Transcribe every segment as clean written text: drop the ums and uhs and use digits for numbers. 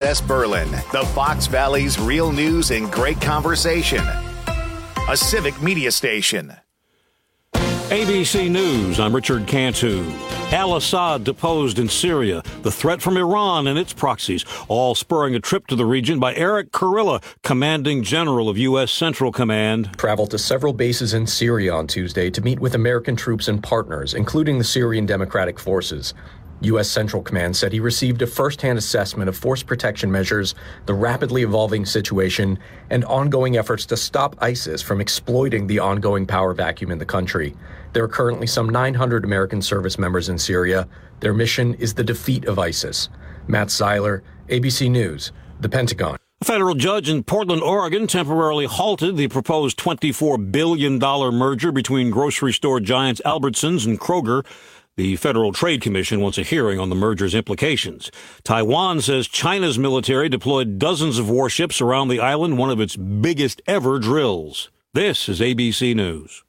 WSS Berlin, the Fox Valley's real news and great conversation. A civic media station. ABC News, I'm Richard Cantu. Al-Assad deposed in Syria, the threat from Iran and its proxies, all spurring a trip to the region by Eric Kurilla, commanding general of U.S. Central Command. Traveled to several bases in Syria on Tuesday to meet with American troops and partners, including the Syrian Democratic Forces. U.S. Central Command said he received a first-hand assessment of force protection measures, the rapidly evolving situation, and ongoing efforts to stop ISIS from exploiting the ongoing power vacuum in the country. There are currently some 900 American service members in Syria. Their mission is the defeat of ISIS. Matt Seiler, ABC News, The Pentagon. A federal judge in Portland, Oregon, temporarily halted the proposed $24 billion merger between grocery store giants Albertsons and Kroger. The Federal Trade Commission wants a hearing on the merger's implications. Taiwan says China's military deployed dozens of warships around the island, one of its biggest ever drills. This is ABC News.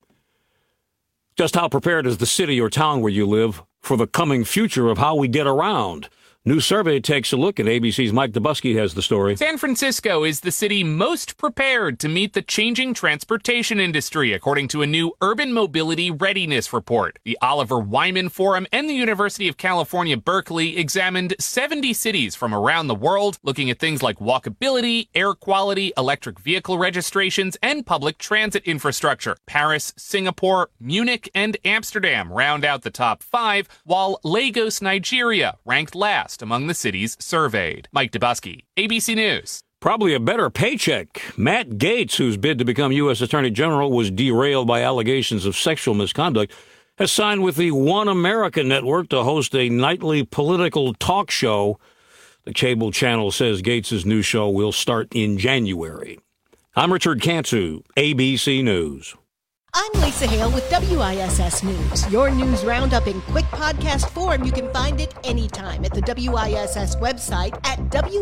Just how prepared is the city or town where you live for the coming future of how we get around? New survey takes a look, and ABC's Mike Dubusky has the story. San Francisco is the city most prepared to meet the changing transportation industry, according to a new Urban Mobility Readiness Report. The Oliver Wyman Forum and the University of California, Berkeley examined 70 cities from around the world, looking at things like walkability, air quality, electric vehicle registrations, and public transit infrastructure. Paris, Singapore, Munich, and Amsterdam round out the top 5, while Lagos, Nigeria ranked last among the cities surveyed. Mike Dubusky, ABC News. Probably a better paycheck. Matt Gaetz, whose bid to become U.S. Attorney General was derailed by allegations of sexual misconduct, has signed with the One America Network to host a nightly political talk show. The cable channel says Gaetz's new show will start in January. I'm Richard Cantu, ABC News. I'm Lisa Hale with WISS News. Your news roundup in quick podcast form. You can find it anytime at the WISS website at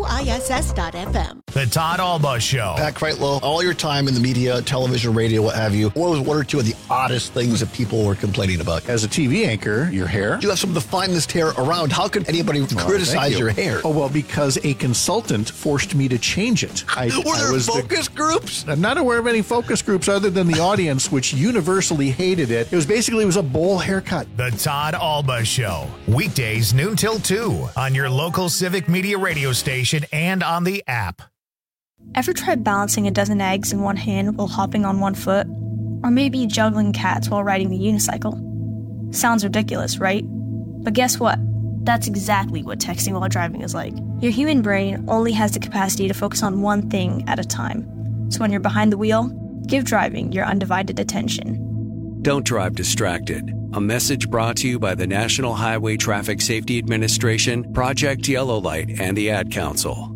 WISS.FM. The Todd Alba Show. Pat Kreitlow, all your time in the media, television, radio, what have you, what was one or two of the oddest things that people were complaining about? As a TV anchor, your hair. You have some of the finest hair around. How could anybody criticize your hair? Oh, well, because a consultant forced me to change it. Were there focus groups? I'm not aware of any focus groups other than the audience, which universally hated it. It was a bowl haircut. The Todd Alba Show. Weekdays noon till 2 on your local civic media radio station and on the app. Ever tried balancing a dozen eggs in one hand while hopping on one foot? Or maybe juggling cats while riding the unicycle? Sounds ridiculous, right? But guess what? That's exactly what texting while driving is like. Your human brain only has the capacity to focus on one thing at a time. So when you're behind the wheel, give driving your undivided attention. Don't drive distracted. A message brought to you by the National Highway Traffic Safety Administration, Project Yellow Light, and the Ad Council.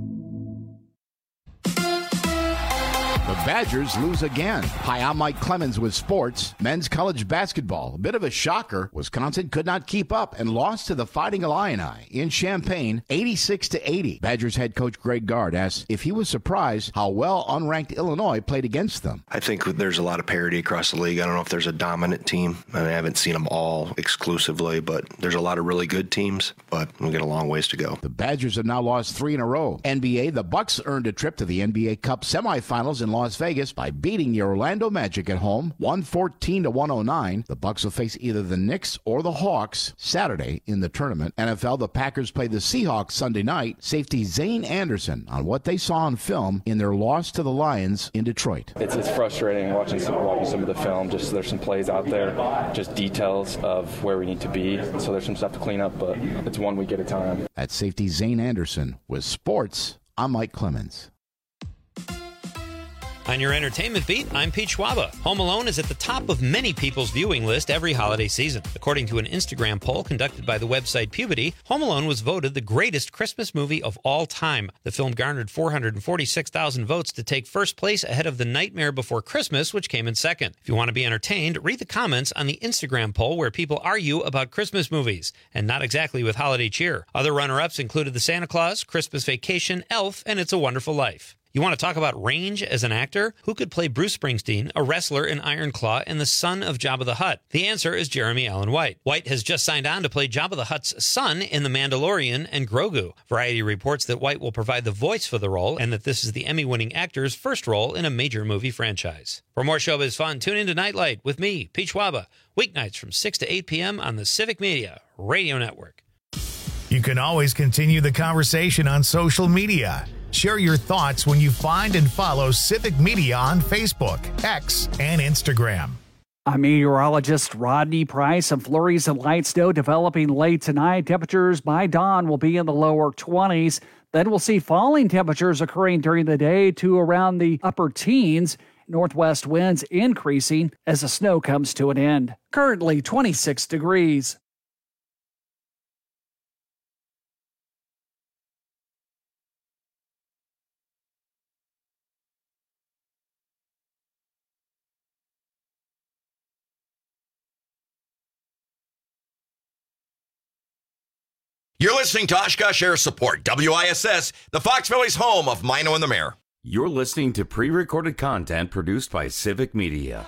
The Badgers lose again. Hi, I'm Mike Clemens with sports. Men's college basketball. A bit of a shocker. Wisconsin could not keep up and lost to the Fighting Illini in Champaign, 86-80. Badgers head coach Greg Gard asked if he was surprised how well unranked Illinois played against them. I think there's a lot of parity across the league. I don't know if there's a dominant team. I haven't seen them all exclusively, but there's a lot of really good teams, but we'll get a long ways to go. The Badgers have now lost 3 in a row. NBA, the Bucks earned a trip to the NBA Cup semifinals in Las Vegas by beating the Orlando Magic at home, 114-109. The Bucks will face either the Knicks or the Hawks Saturday in the tournament. NFL, the Packers play the Seahawks Sunday night. Safety Zane Anderson on what they saw on film in their loss to the Lions in Detroit. It's frustrating watching some of the film. Just there's some plays out there, just details of where we need to be. So there's some stuff to clean up, but it's 1 week at a time. At safety Zane Anderson with sports, I'm Mike Clemens. On your entertainment beat, I'm Pete Schwaba. Home Alone is at the top of many people's viewing list every holiday season. According to an Instagram poll conducted by the website Puberty, Home Alone was voted the greatest Christmas movie of all time. The film garnered 446,000 votes to take first place ahead of The Nightmare Before Christmas, which came in second. If you want to be entertained, read the comments on the Instagram poll where people argue about Christmas movies, and not exactly with holiday cheer. Other runner-ups included The Santa Claus, Christmas Vacation, Elf, and It's a Wonderful Life. You want to talk about range as an actor? Who could play Bruce Springsteen, a wrestler in Iron Claw, and the son of Jabba the Hutt? The answer is Jeremy Allen White. White has just signed on to play Jabba the Hutt's son in The Mandalorian and Grogu. Variety reports that White will provide the voice for the role and that this is the Emmy-winning actor's first role in a major movie franchise. For more showbiz fun, tune into Nightlight with me, Pete Schwaba, weeknights from 6 to 8 p.m. on the Civic Media Radio Network. You can always continue the conversation on social media. Share your thoughts when you find and follow Civic Media on Facebook, X, and Instagram. I'm meteorologist Rodney Price. Some flurries and light snow developing late tonight. Temperatures by dawn will be in the lower 20s. Then we'll see falling temperatures occurring during the day to around the upper teens. Northwest winds increasing as the snow comes to an end. Currently 26 degrees. You're listening to Oshkosh Air Support, WISS, the Fox Valley's home of Mino and the Mayor. You're listening to pre-recorded content produced by Civic Media.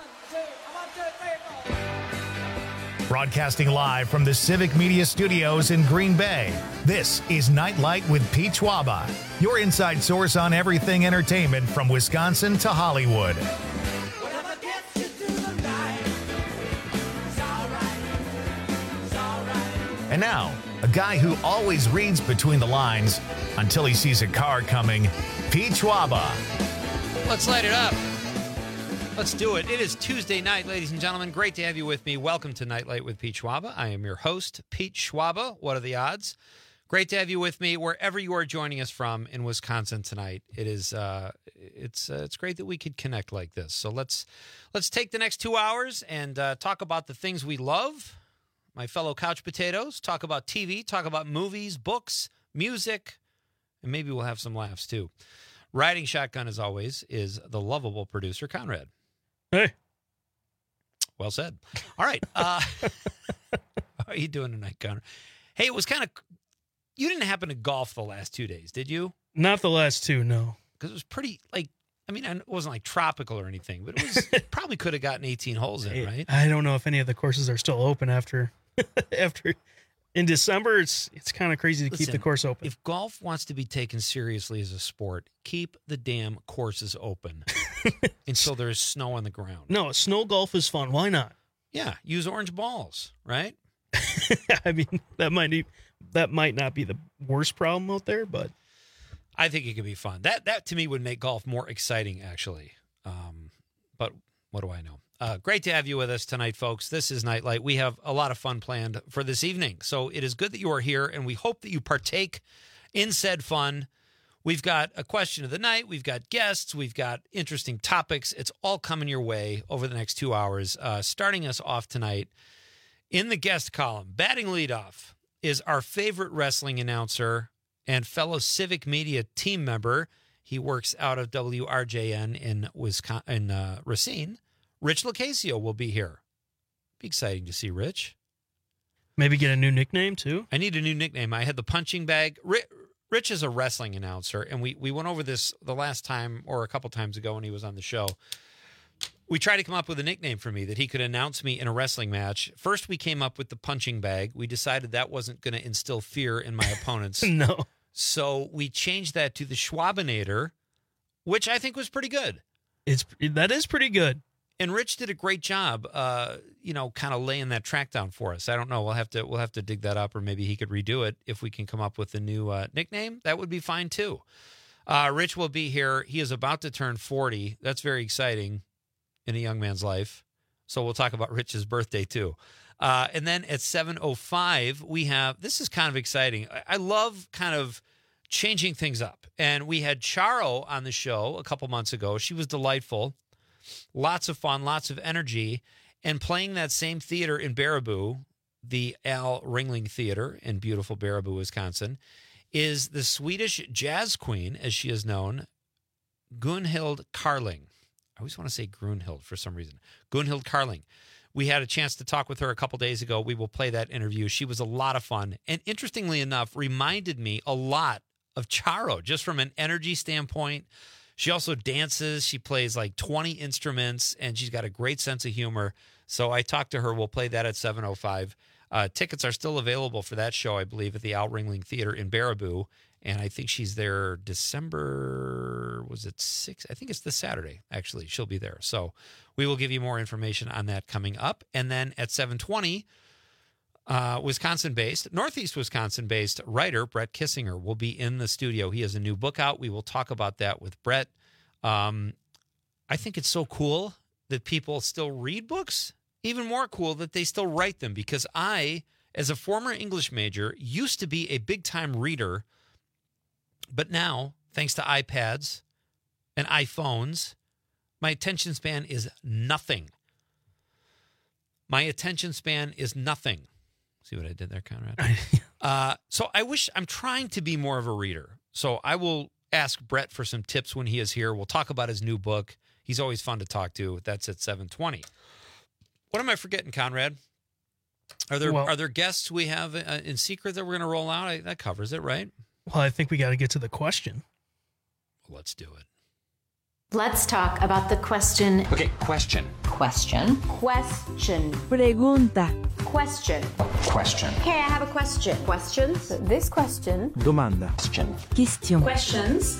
Broadcasting live from the Civic Media Studios in Green Bay, this is Nightlight with Pete Schwaba, your inside source on everything entertainment from Wisconsin to Hollywood. And now, a guy who always reads between the lines until he sees a car coming, Pete Schwaba. Let's light it up. Let's do it. It is Tuesday night, ladies and gentlemen. Great to have you with me. Welcome to Nightlight with Pete Schwaba. I am your host, Pete Schwaba. What are the odds? Great to have you with me wherever you are joining us from in Wisconsin tonight. It is it's great that we could connect like this. So let's take the next 2 hours and talk about the things we love. My fellow couch potatoes, talk about TV, talk about movies, books, music, and maybe we'll have some laughs too. Riding shotgun, as always, is the lovable producer, Conrad. Hey. Well said. All right. How are you doing tonight, Conrad? Hey, it was kind of, you didn't happen to golf the last 2 days, did you? Not the last two, no. Because it was pretty, it wasn't like tropical or anything, but it was probably could have gotten 18 holes in, right? I don't know if any of the courses are still open after in December. It's kind of crazy to keep the course open. If golf wants to be taken seriously as a sport, keep the damn courses open until there's snow on the ground. No, snow golf is fun. Why not? Yeah, use orange balls, right? I mean, that might not be the worst problem out there, but I think it could be fun. That to me would make golf more exciting, actually. But what do I know? Great to have you with us tonight, folks. This is Nightlight. We have a lot of fun planned for this evening. So it is good that you are here, and we hope that you partake in said fun. We've got a question of the night. We've got guests. We've got interesting topics. It's all coming your way over the next 2 hours. Starting us off tonight in the guest column, batting leadoff is our favorite wrestling announcer and fellow Civic Media team member. He works out of WRJN in Racine. Rich Lucasio will be here. Be exciting to see Rich. Maybe get a new nickname, too? I need a new nickname. I had the punching bag. Rich is a wrestling announcer, and we went over this the last time or a couple times ago when he was on the show. We tried to come up with a nickname for me that he could announce me in a wrestling match. First, we came up with the punching bag. We decided that wasn't going to instill fear in my opponents. No. So we changed that to the Schwabinator, which I think was pretty good. That is pretty good. And Rich did a great job, kind of laying that track down for us. I don't know. We'll have to dig that up, or maybe he could redo it if we can come up with a new nickname. That would be fine too. Rich will be here. He is about to turn 40. That's very exciting in a young man's life. So we'll talk about Rich's birthday too. And then at 7:05, we have, this is kind of exciting. I love kind of changing things up. And we had Charo on the show a couple months ago. She was delightful. Lots of fun, lots of energy. And playing that same theater in Baraboo, the Al Ringling Theater in beautiful Baraboo, Wisconsin, is the Swedish jazz queen, as she is known, Gunhild Carling. I always want to say Grunhild for some reason. Gunhild Carling. We had a chance to talk with her a couple days ago. We will play that interview. She was a lot of fun. And interestingly enough, reminded me a lot of Charo, just from an energy standpoint. She also dances. She plays like 20 instruments, and she's got a great sense of humor. So I talked to her. We'll play that at 7:05. Tickets are still available for that show, I believe, at the Al Ringling Theater in Baraboo. And I think she's there December, was it 6th? I think it's this Saturday, actually. She'll be there. So we will give you more information on that coming up. And then at 7:20, Wisconsin-based, Northeast Wisconsin-based writer Brett Kissinger will be in the studio. He has a new book out. We will talk about that with Brett. I think it's so cool that people still read books. Even more cool that they still write them, because I, as a former English major, used to be a big-time reader, but now, thanks to iPads and iPhones, my attention span is nothing. My attention span is nothing. See what I did there, Conrad? So I'm trying to be more of a reader. So I will ask Brett for some tips when he is here. We'll talk about his new book. He's always fun to talk to. That's at 7:20. What am I forgetting, Conrad? Are there guests we have in secret that we're going to roll out? That covers it, right? Well, I think we got to get to the question. Let's do it. Let's talk about the question. Okay, question. Question. Question. Pregunta. Question. Question. Hey, I have a question. Questions? This question. Domanda. Question. Questions.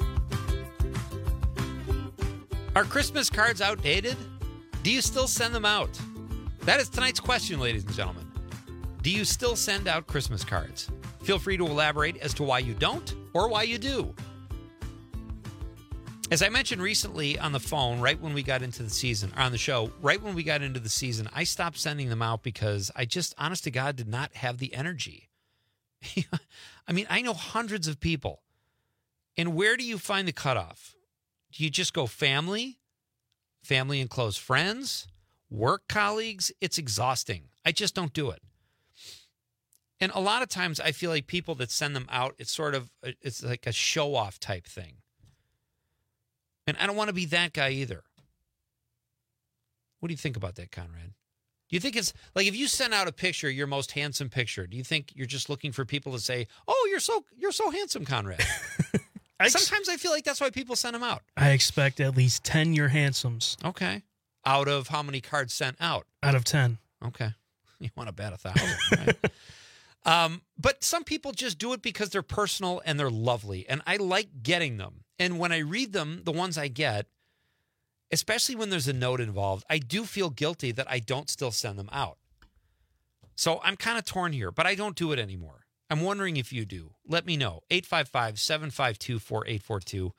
Are Christmas cards outdated? Do you still send them out? That is tonight's question, ladies and gentlemen. Do you still send out Christmas cards? Feel free to elaborate as to why you don't or why you do. As I mentioned recently on the phone, right when we got into the season, on the show, right when we got into the season, I stopped sending them out because I just, honest to God, did not have the energy. I mean, I know hundreds of people. And where do you find the cutoff? Do you just go family and close friends, work colleagues? It's exhausting. I just don't do it. And a lot of times I feel like people that send them out, it's like a show-off type thing. And I don't want to be that guy either. What do you think about that, Conrad? Do you think it's like if you send out a picture, your most handsome picture, do you think you're just looking for people to say, "Oh, you're so handsome, Conrad"? Sometimes I feel like that's why people send them out. I expect at least 10 you're handsomes. Okay. Out of how many cards sent out? Out of 10. Okay. You want to bat 1,000, right? But some people just do it because they're personal and they're lovely. And I like getting them. And when I read them, the ones I get, especially when there's a note involved, I do feel guilty that I don't still send them out. So I'm kind of torn here, but I don't do it anymore. I'm wondering if you do. Let me know. 855-752-4842.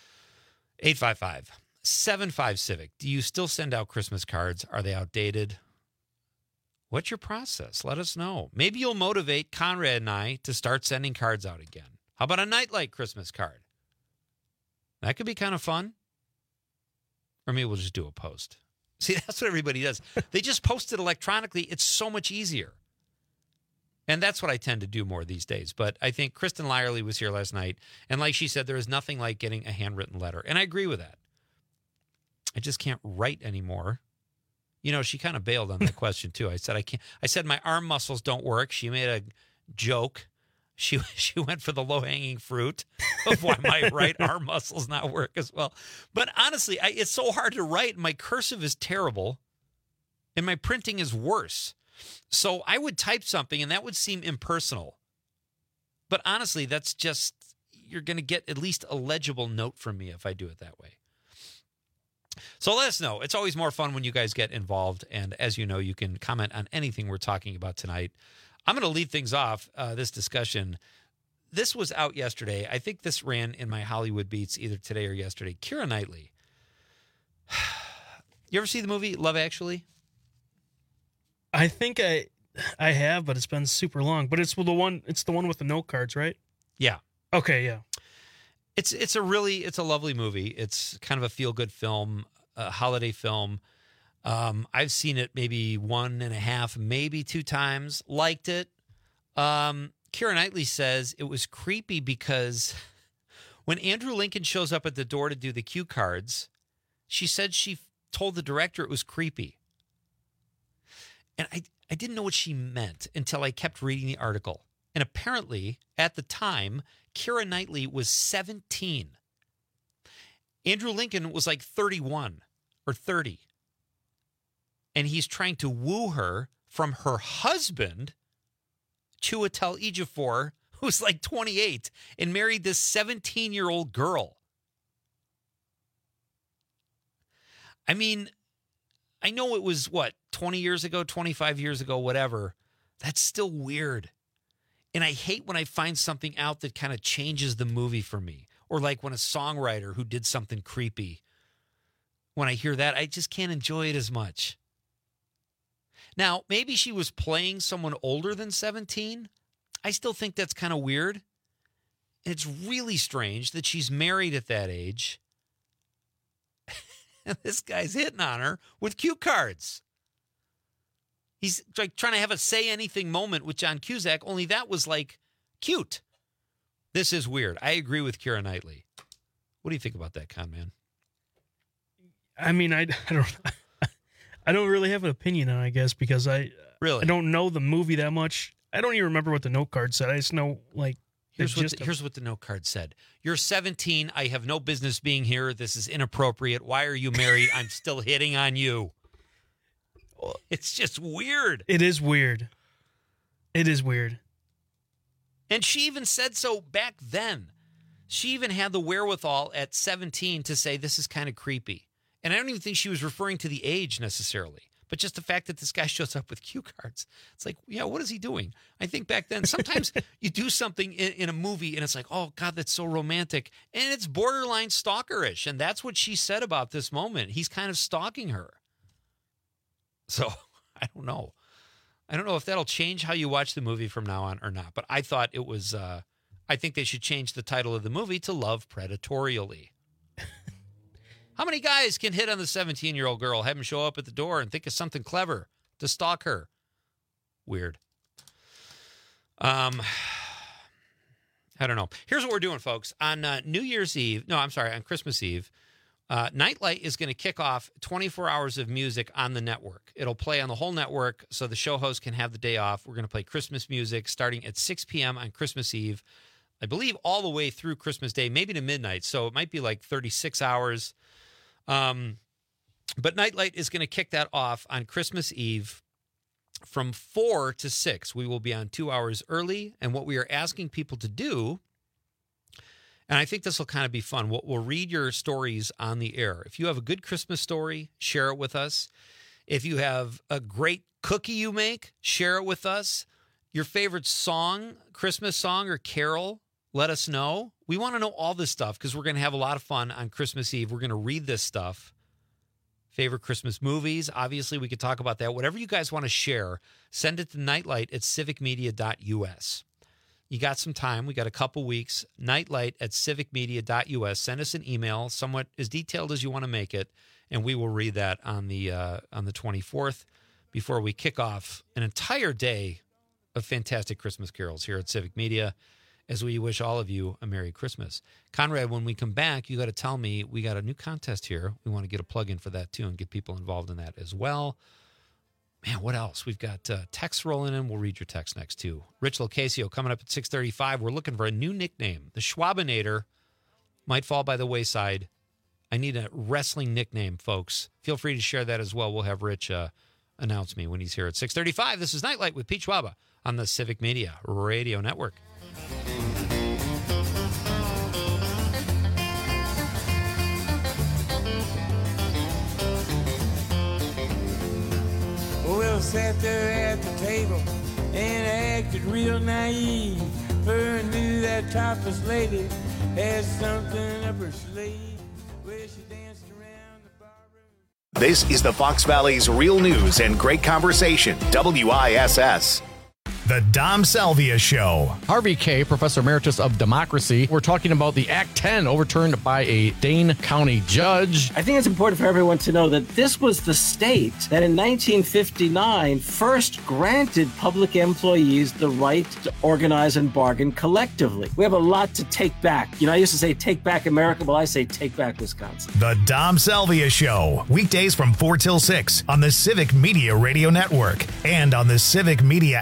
855-75-CIVIC. Do you still send out Christmas cards? Are they outdated? What's your process? Let us know. Maybe you'll motivate Conrad and I to start sending cards out again. How about a Nightlight Christmas card? That could be kind of fun. Or maybe we'll just do a post. See, that's what everybody does. They just post it electronically. It's so much easier. And that's what I tend to do more these days. But I think Kristen Lyerly was here last night. And like she said, there is nothing like getting a handwritten letter. And I agree with that. I just can't write anymore. You know, she kind of bailed on that question, too. I said, I said, my arm muscles don't work. She made a joke. She went for the low-hanging fruit of why my right arm muscles not work as well. But honestly, it's so hard to write. My cursive is terrible. And my printing is worse. So I would type something, and that would seem impersonal. But honestly, that's just, you're going to get at least a legible note from me if I do it that way. So let us know. It's always more fun when you guys get involved. And as you know, you can comment on anything we're talking about tonight. I'm going to lead things off, this discussion. This was out yesterday. I think this ran in my Hollywood Beats either today or yesterday. Keira Knightley. You ever see the movie Love Actually? I think I have, but it's been super long. But it's the one with the note cards, right? Yeah. Okay, yeah. It's a lovely movie. It's kind of a feel-good film, a holiday film. I've seen it maybe 1.5, maybe 2 times. Liked it. Keira Knightley says it was creepy because when Andrew Lincoln shows up at the door to do the cue cards, she said she told the director it was creepy. And I didn't know what she meant until I kept reading the article. And apparently, at the time, Keira Knightley was 17. Andrew Lincoln was like 31 or 30. And he's trying to woo her from her husband, Chiwetel Ejiofor, who's like 28 and married this 17-year-old girl. I mean, I know it was, 20 years ago, 25 years ago, whatever. That's still weird. And I hate when I find something out that kind of changes the movie for me. Or like when a songwriter who did something creepy, when I hear that, I just can't enjoy it as much. Now, maybe she was playing someone older than 17. I still think that's kind of weird. It's really strange that she's married at that age. And this guy's hitting on her with cue cards. He's like trying to have a say anything moment with John Cusack, only that was like cute. This is weird. I agree with Keira Knightley. What do you think about that, Con Man? I mean, I don't really have an opinion on it, I guess, because I don't know the movie that much. I don't even remember what the note card said. I just know, like, here's what the note card said. You're 17. I have no business being here. This is inappropriate. Why are you married? I'm still hitting on you. It's just weird. It is weird. It is weird. And she even said so back then. She even had the wherewithal at 17 to say this is kind of creepy. And I don't even think she was referring to the age necessarily, but just the fact that this guy shows up with cue cards. It's like, yeah, what is he doing? I think back then, sometimes you do something in a movie and it's like, oh, God, that's so romantic. And it's borderline stalkerish. And that's what she said about this moment. He's kind of stalking her. So I don't know. I don't know if that'll change how you watch the movie from now on or not. But I thought it was, I think they should change the title of the movie to Love Predatorially. How many guys can hit on the 17-year-old girl, have him show up at the door and think of something clever to stalk her? Weird. I don't know. Here's what we're doing, folks. On on Christmas Eve, Nightlight is going to kick off 24 hours of music on the network. It'll play on the whole network so the show host can have the day off. We're going to play Christmas music starting at 6 p.m. on Christmas Eve, I believe all the way through Christmas Day, maybe to midnight. So it might be like 36 hours. But Nightlight is going to kick that off on Christmas Eve from 4 to 6. We will be on 2 hours early. And what we are asking people to do, and I think this will kind of be fun, we'll read your stories on the air. If you have a good Christmas story, share it with us. If you have a great cookie you make, share it with us. Your favorite song, Christmas song or carol, let us know. We want to know all this stuff because we're going to have a lot of fun on Christmas Eve. We're going to read this stuff. Favorite Christmas movies, obviously we could talk about that. Whatever you guys want to share, send it to nightlight@civicmedia.us. You got some time. We got a couple weeks. Nightlight@civicmedia.us. Send us an email, somewhat as detailed as you want to make it, and we will read that on the 24th before we kick off an entire day of fantastic Christmas carols here at Civic Media, as we wish all of you a Merry Christmas. Conrad, when we come back, you got to tell me we got a new contest here. We want to get a plug in for that too and get people involved in that as well. Man, what else? We've got texts rolling in. We'll read your text next too. Rich Locasio coming up at 6:35. We're looking for a new nickname. The Schwabinator might fall by the wayside. I need a wrestling nickname, folks. Feel free to share that as well. We'll have Rich announce me when he's here at 6:35. This is Nightlight with Pete Schwaba on the Civic Media Radio Network. Well, sat there at the table and acted real naive. Her knew that topless lady had something up her sleeve. Well, she danced around the barroom. This is the Fox Valley's real news and great conversation, WISS. The Dom Salvia Show. Harvey Kaye, Professor Emeritus of Democracy. We're talking about the Act 10 overturned by a Dane County judge. I think it's important for everyone to know that this was the state that in 1959 first granted public employees the right to organize and bargain collectively. We have a lot to take back. You know, I used to say take back America. Well, I say take back Wisconsin. The Dom Salvia Show. Weekdays from 4 till 6 on the Civic Media Radio Network and on the Civic Media app.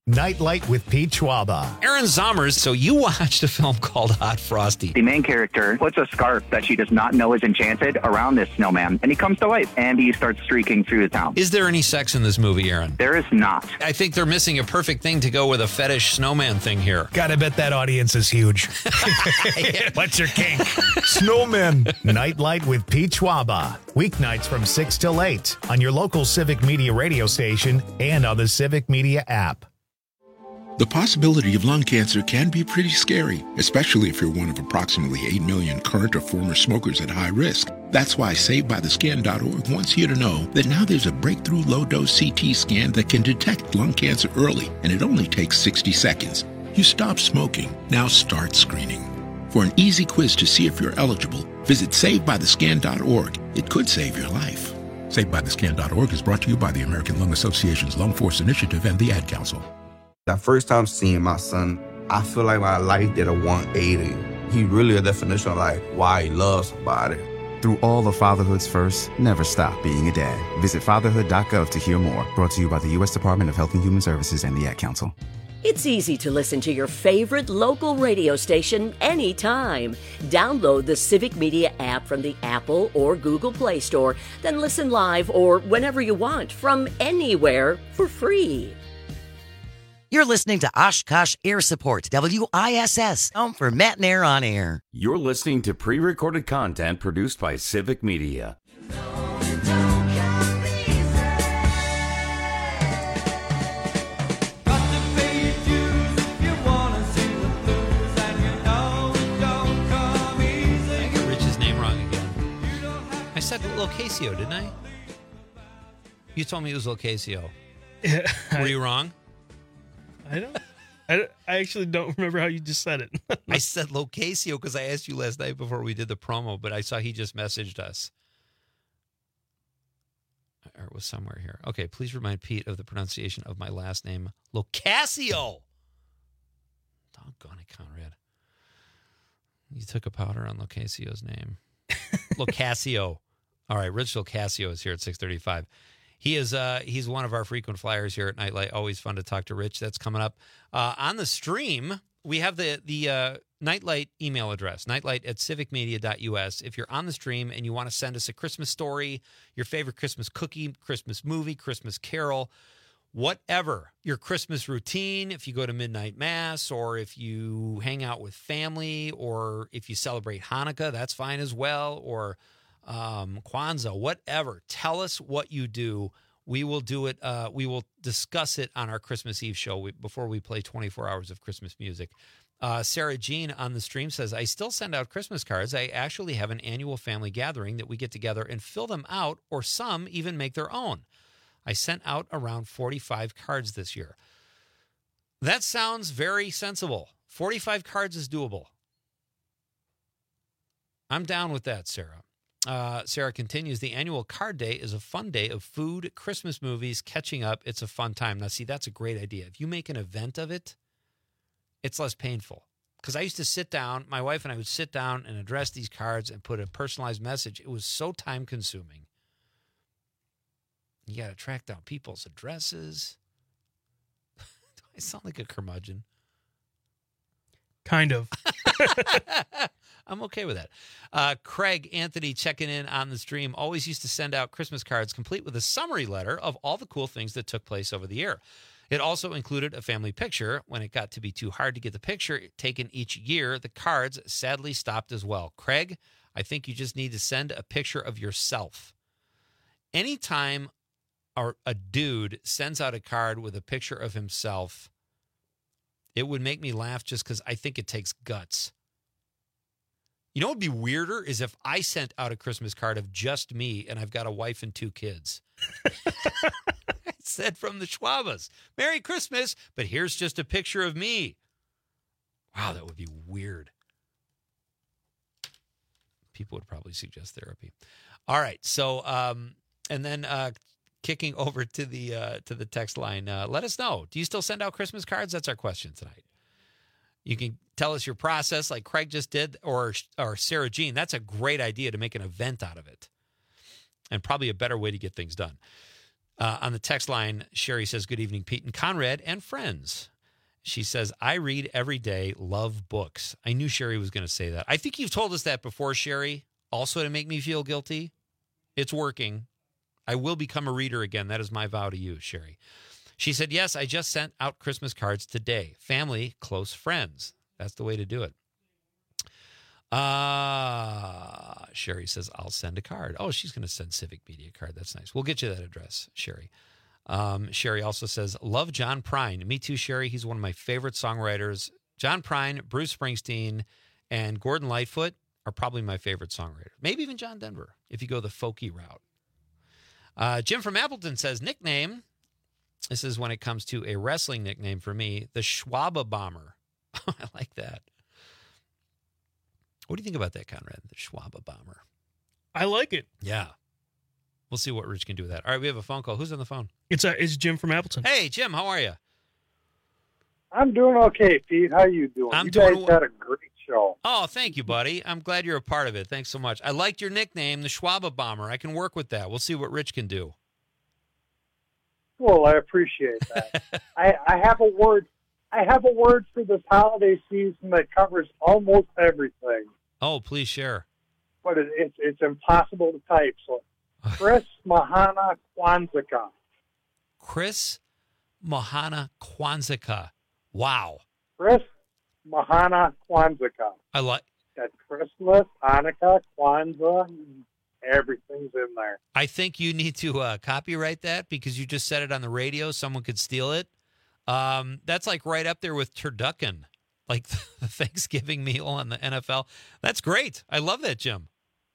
Nightlight with Pete Schwaba. Aaron Zommers, so you watched a film called Hot Frosty. The main character puts a scarf that she does not know is enchanted around this snowman, and he comes to life, and he starts streaking through the town. Is there any sex in this movie, Aaron? There is not. I think they're missing a perfect thing to go with a fetish snowman thing here. Gotta bet that audience is huge. What's your kink? Snowmen. Nightlight with Pete Schwaba. Weeknights from 6 till 8 on your local Civic Media radio station and on the Civic Media app. The possibility of lung cancer can be pretty scary, especially if you're one of approximately 8 million current or former smokers at high risk. That's why SavedByTheScan.org wants you to know that now there's a breakthrough low-dose CT scan that can detect lung cancer early, and it only takes 60 seconds. You stop smoking, now start screening. For an easy quiz to see if you're eligible, visit SavedByTheScan.org. It could save your life. SavedByTheScan.org is brought to you by the American Lung Association's Lung Force Initiative and the Ad Council. That first time seeing my son, I feel like my life did a 180. He really a definition of like why he loves somebody. Through all of fatherhood's first, never stop being a dad. Visit fatherhood.gov to hear more. Brought to you by the U.S. Department of Health and Human Services and the Ad Council. It's easy to listen to your favorite local radio station anytime. Download the Civic Media app from the Apple or Google Play Store, then listen live or whenever you want from anywhere for free. You're listening to Oshkosh Air Support, WISS, home for Matt and Air on Air. You're listening to pre-recorded content produced by Civic Media. I got Rich's name wrong again. I said Locasio, didn't I? You told me it was Locasio. Were you wrong? I actually don't remember how you just said it. I said Locasio because I asked you last night before we did the promo, but I saw he just messaged us. Or it was somewhere here. Okay, please remind Pete of the pronunciation of my last name, Locasio. Doggone it, Conrad. You took a powder on Locasio's name. Locasio. All right, Rich Locasio is here at 6:35. He is he's one of our frequent flyers here at Nightlight. Always fun to talk to Rich. That's coming up. On the stream, we have the Nightlight email address, nightlight@civicmedia.us. If you're on the stream and you want to send us a Christmas story, your favorite Christmas cookie, Christmas movie, Christmas carol, whatever, your Christmas routine, if you go to midnight mass or if you hang out with family or if you celebrate Hanukkah, that's fine as well, or Kwanzaa, whatever. Tell us what you do. We will do it. We will discuss it on our Christmas Eve show before we play 24 hours of Christmas music. Sarah Jean on the stream says, I still send out Christmas cards. I actually have an annual family gathering that we get together and fill them out, or some even make their own. I sent out around 45 cards this year. That sounds very sensible. 45 cards is doable. I'm down with that, Sarah. Sarah continues, the annual card day is a fun day of food, Christmas movies, catching up. It's a fun time. Now, see, that's a great idea. If you make an event of it, it's less painful. Because I used to sit down, my wife and I would sit down and address these cards and put a personalized message. It was so time-consuming. You got to track down people's addresses. Do I sound like a curmudgeon? Kind of. I'm okay with that. Craig Anthony checking in on the stream. Always used to send out Christmas cards complete with a summary letter of all the cool things that took place over the year. It also included a family picture. When it got to be too hard to get the picture taken each year, the cards sadly stopped as well. Craig, I think you just need to send a picture of yourself. Anytime a dude sends out a card with a picture of himself, it would make me laugh just because I think it takes guts. You know what would be weirder is if I sent out a Christmas card of just me and I've got a wife and 2 kids. I said from the Schwabas, Merry Christmas, but here's just a picture of me. Wow, that would be weird. People would probably suggest therapy. All right, so and then kicking over to the text line, let us know. Do you still send out Christmas cards? That's our question tonight. You can tell us your process like Craig just did, or Sarah Jean. That's a great idea to make an event out of it, and probably a better way to get things done. On the text line, Sherry says, good evening, Pete and Conrad and friends. She says, I read every day, love books. I knew Sherry was going to say that. I think you've told us that before, Sherry, also to make me feel guilty. It's working. I will become a reader again. That is my vow to you, Sherry. She said, yes, I just sent out Christmas cards today. Family, close friends. That's the way to do it. Sherry says, I'll send a card. Oh, she's going to send Civic Media a card. That's nice. We'll get you that address, Sherry. Sherry also says, love John Prine. Me too, Sherry. He's one of my favorite songwriters. John Prine, Bruce Springsteen, and Gordon Lightfoot are probably my favorite songwriters. Maybe even John Denver, if you go the folky route. Jim from Appleton says, nickname. This is when it comes to a wrestling nickname for me, the Schwaba Bomber. I like that. What do you think about that, Conrad? The Schwaba Bomber. I like it. Yeah. We'll see what Rich can do with that. All right, we have a phone call. Who's on the phone? It's Jim from Appleton. Hey, Jim, how are you? I'm doing okay, Pete. How you doing? You guys had a great show. Oh, thank you, buddy. I'm glad you're a part of it. Thanks so much. I liked your nickname, the Schwaba Bomber. I can work with that. We'll see what Rich can do. Well, I appreciate that. I have a word. I have a word for this holiday season that covers almost everything. Oh, please share. But it's impossible to type. So, Chris Mahana Kwanzaa. Chris Mahana Kwanzaa. Wow. Chris Mahana Kwanzaa. I like that. Christmas, Hanukkah, Kwanzaa, everything's in there. I think you need to copyright that because you just said it on the radio. Someone could steal it. That's like right up there with turducken, like the Thanksgiving meal on the NFL. That's great. I love that, Jim.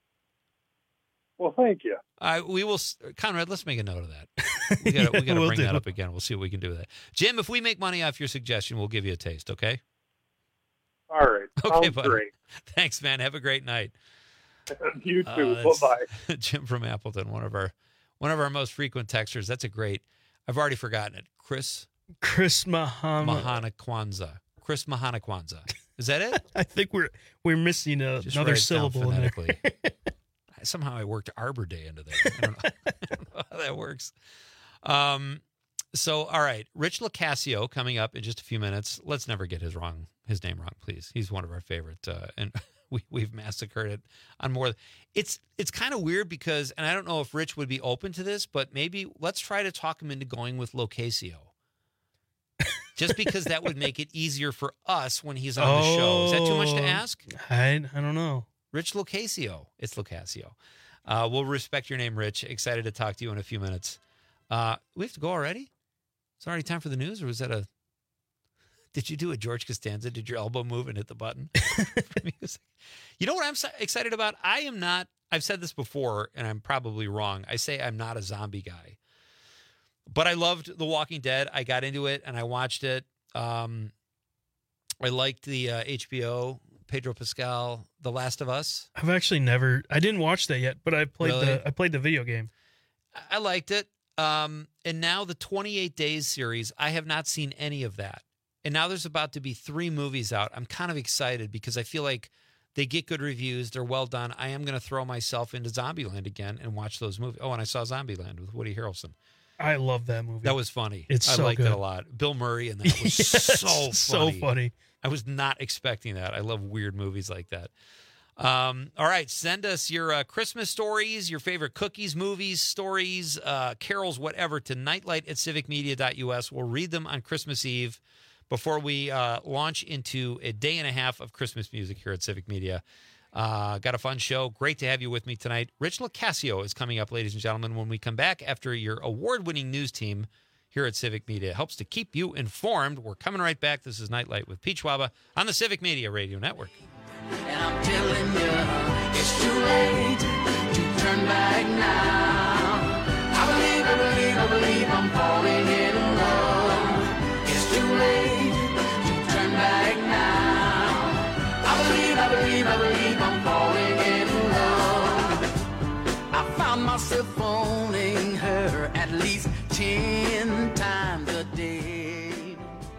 Well, thank you. We will, Conrad. Let's make a note of that. We got to bring that up again. We'll see what we can do with that. Jim, if we make money off your suggestion, we'll give you a taste. Okay. All right. Okay, buddy. Great. Thanks, man. Have a great night. You too. Bye-bye. Jim from Appleton, one of our most frequent texters. That's a great. I've already forgotten it. Chris Mahana Kwanzaa. Chris Mahana Kwanzaa. Is that it? I think we're missing another syllable in there. Somehow I worked Arbor Day into there. I don't know how that works. So, all right. Rich Locascio coming up in just a few minutes. Let's never get his name wrong, please. He's one of our favorite, and we've massacred it on more. It's kind of weird because, and I don't know if Rich would be open to this, but maybe let's try to talk him into going with Locascio. Just because that would make it easier for us when he's on the show. Is that too much to ask? I don't know. Rich Locascio. It's Locascio. We'll respect your name, Rich. Excited to talk to you in a few minutes. We have to go already? It's already time for the news, or was that did you do a George Costanza? Did your elbow move and hit the button? You know what I'm excited about? I've said this before, and I'm probably wrong. I say I'm not a zombie guy. But I loved The Walking Dead. I got into it, and I watched it. I liked the HBO, Pedro Pascal, The Last of Us. I've actually I didn't watch that yet, but I played the video game. I liked it. And now the 28 Days series, I have not seen any of that. And now there's about to be 3 movies out. I'm kind of excited because I feel like they get good reviews. They're well done. I am going to throw myself into Zombieland again and watch those movies. Oh, and I saw Zombieland with Woody Harrelson. I love that movie. That was funny. I liked good. it a lot. Bill Murray and that was so funny. I was not expecting that. I love weird movies like that. All right, send us your Christmas stories, your favorite cookies, movies, stories, carols, whatever, to nightlight@civicmedia.us. We'll read them on Christmas Eve before we launch into a day and a half of Christmas music here at Civic Media. Got a fun show. Great to have you with me tonight. Rich Locascio is coming up, ladies and gentlemen, when we come back after your award-winning news team here at Civic Media. It helps to keep you informed. We're coming right back. This is Nightlight with Pete Schwaba on the Civic Media Radio Network. And I'm telling you, it's too late to turn back now. I believe I'm falling in love. It's too late to turn back now. I believe I'm falling in love. I found myself owning her at least 10 times a day.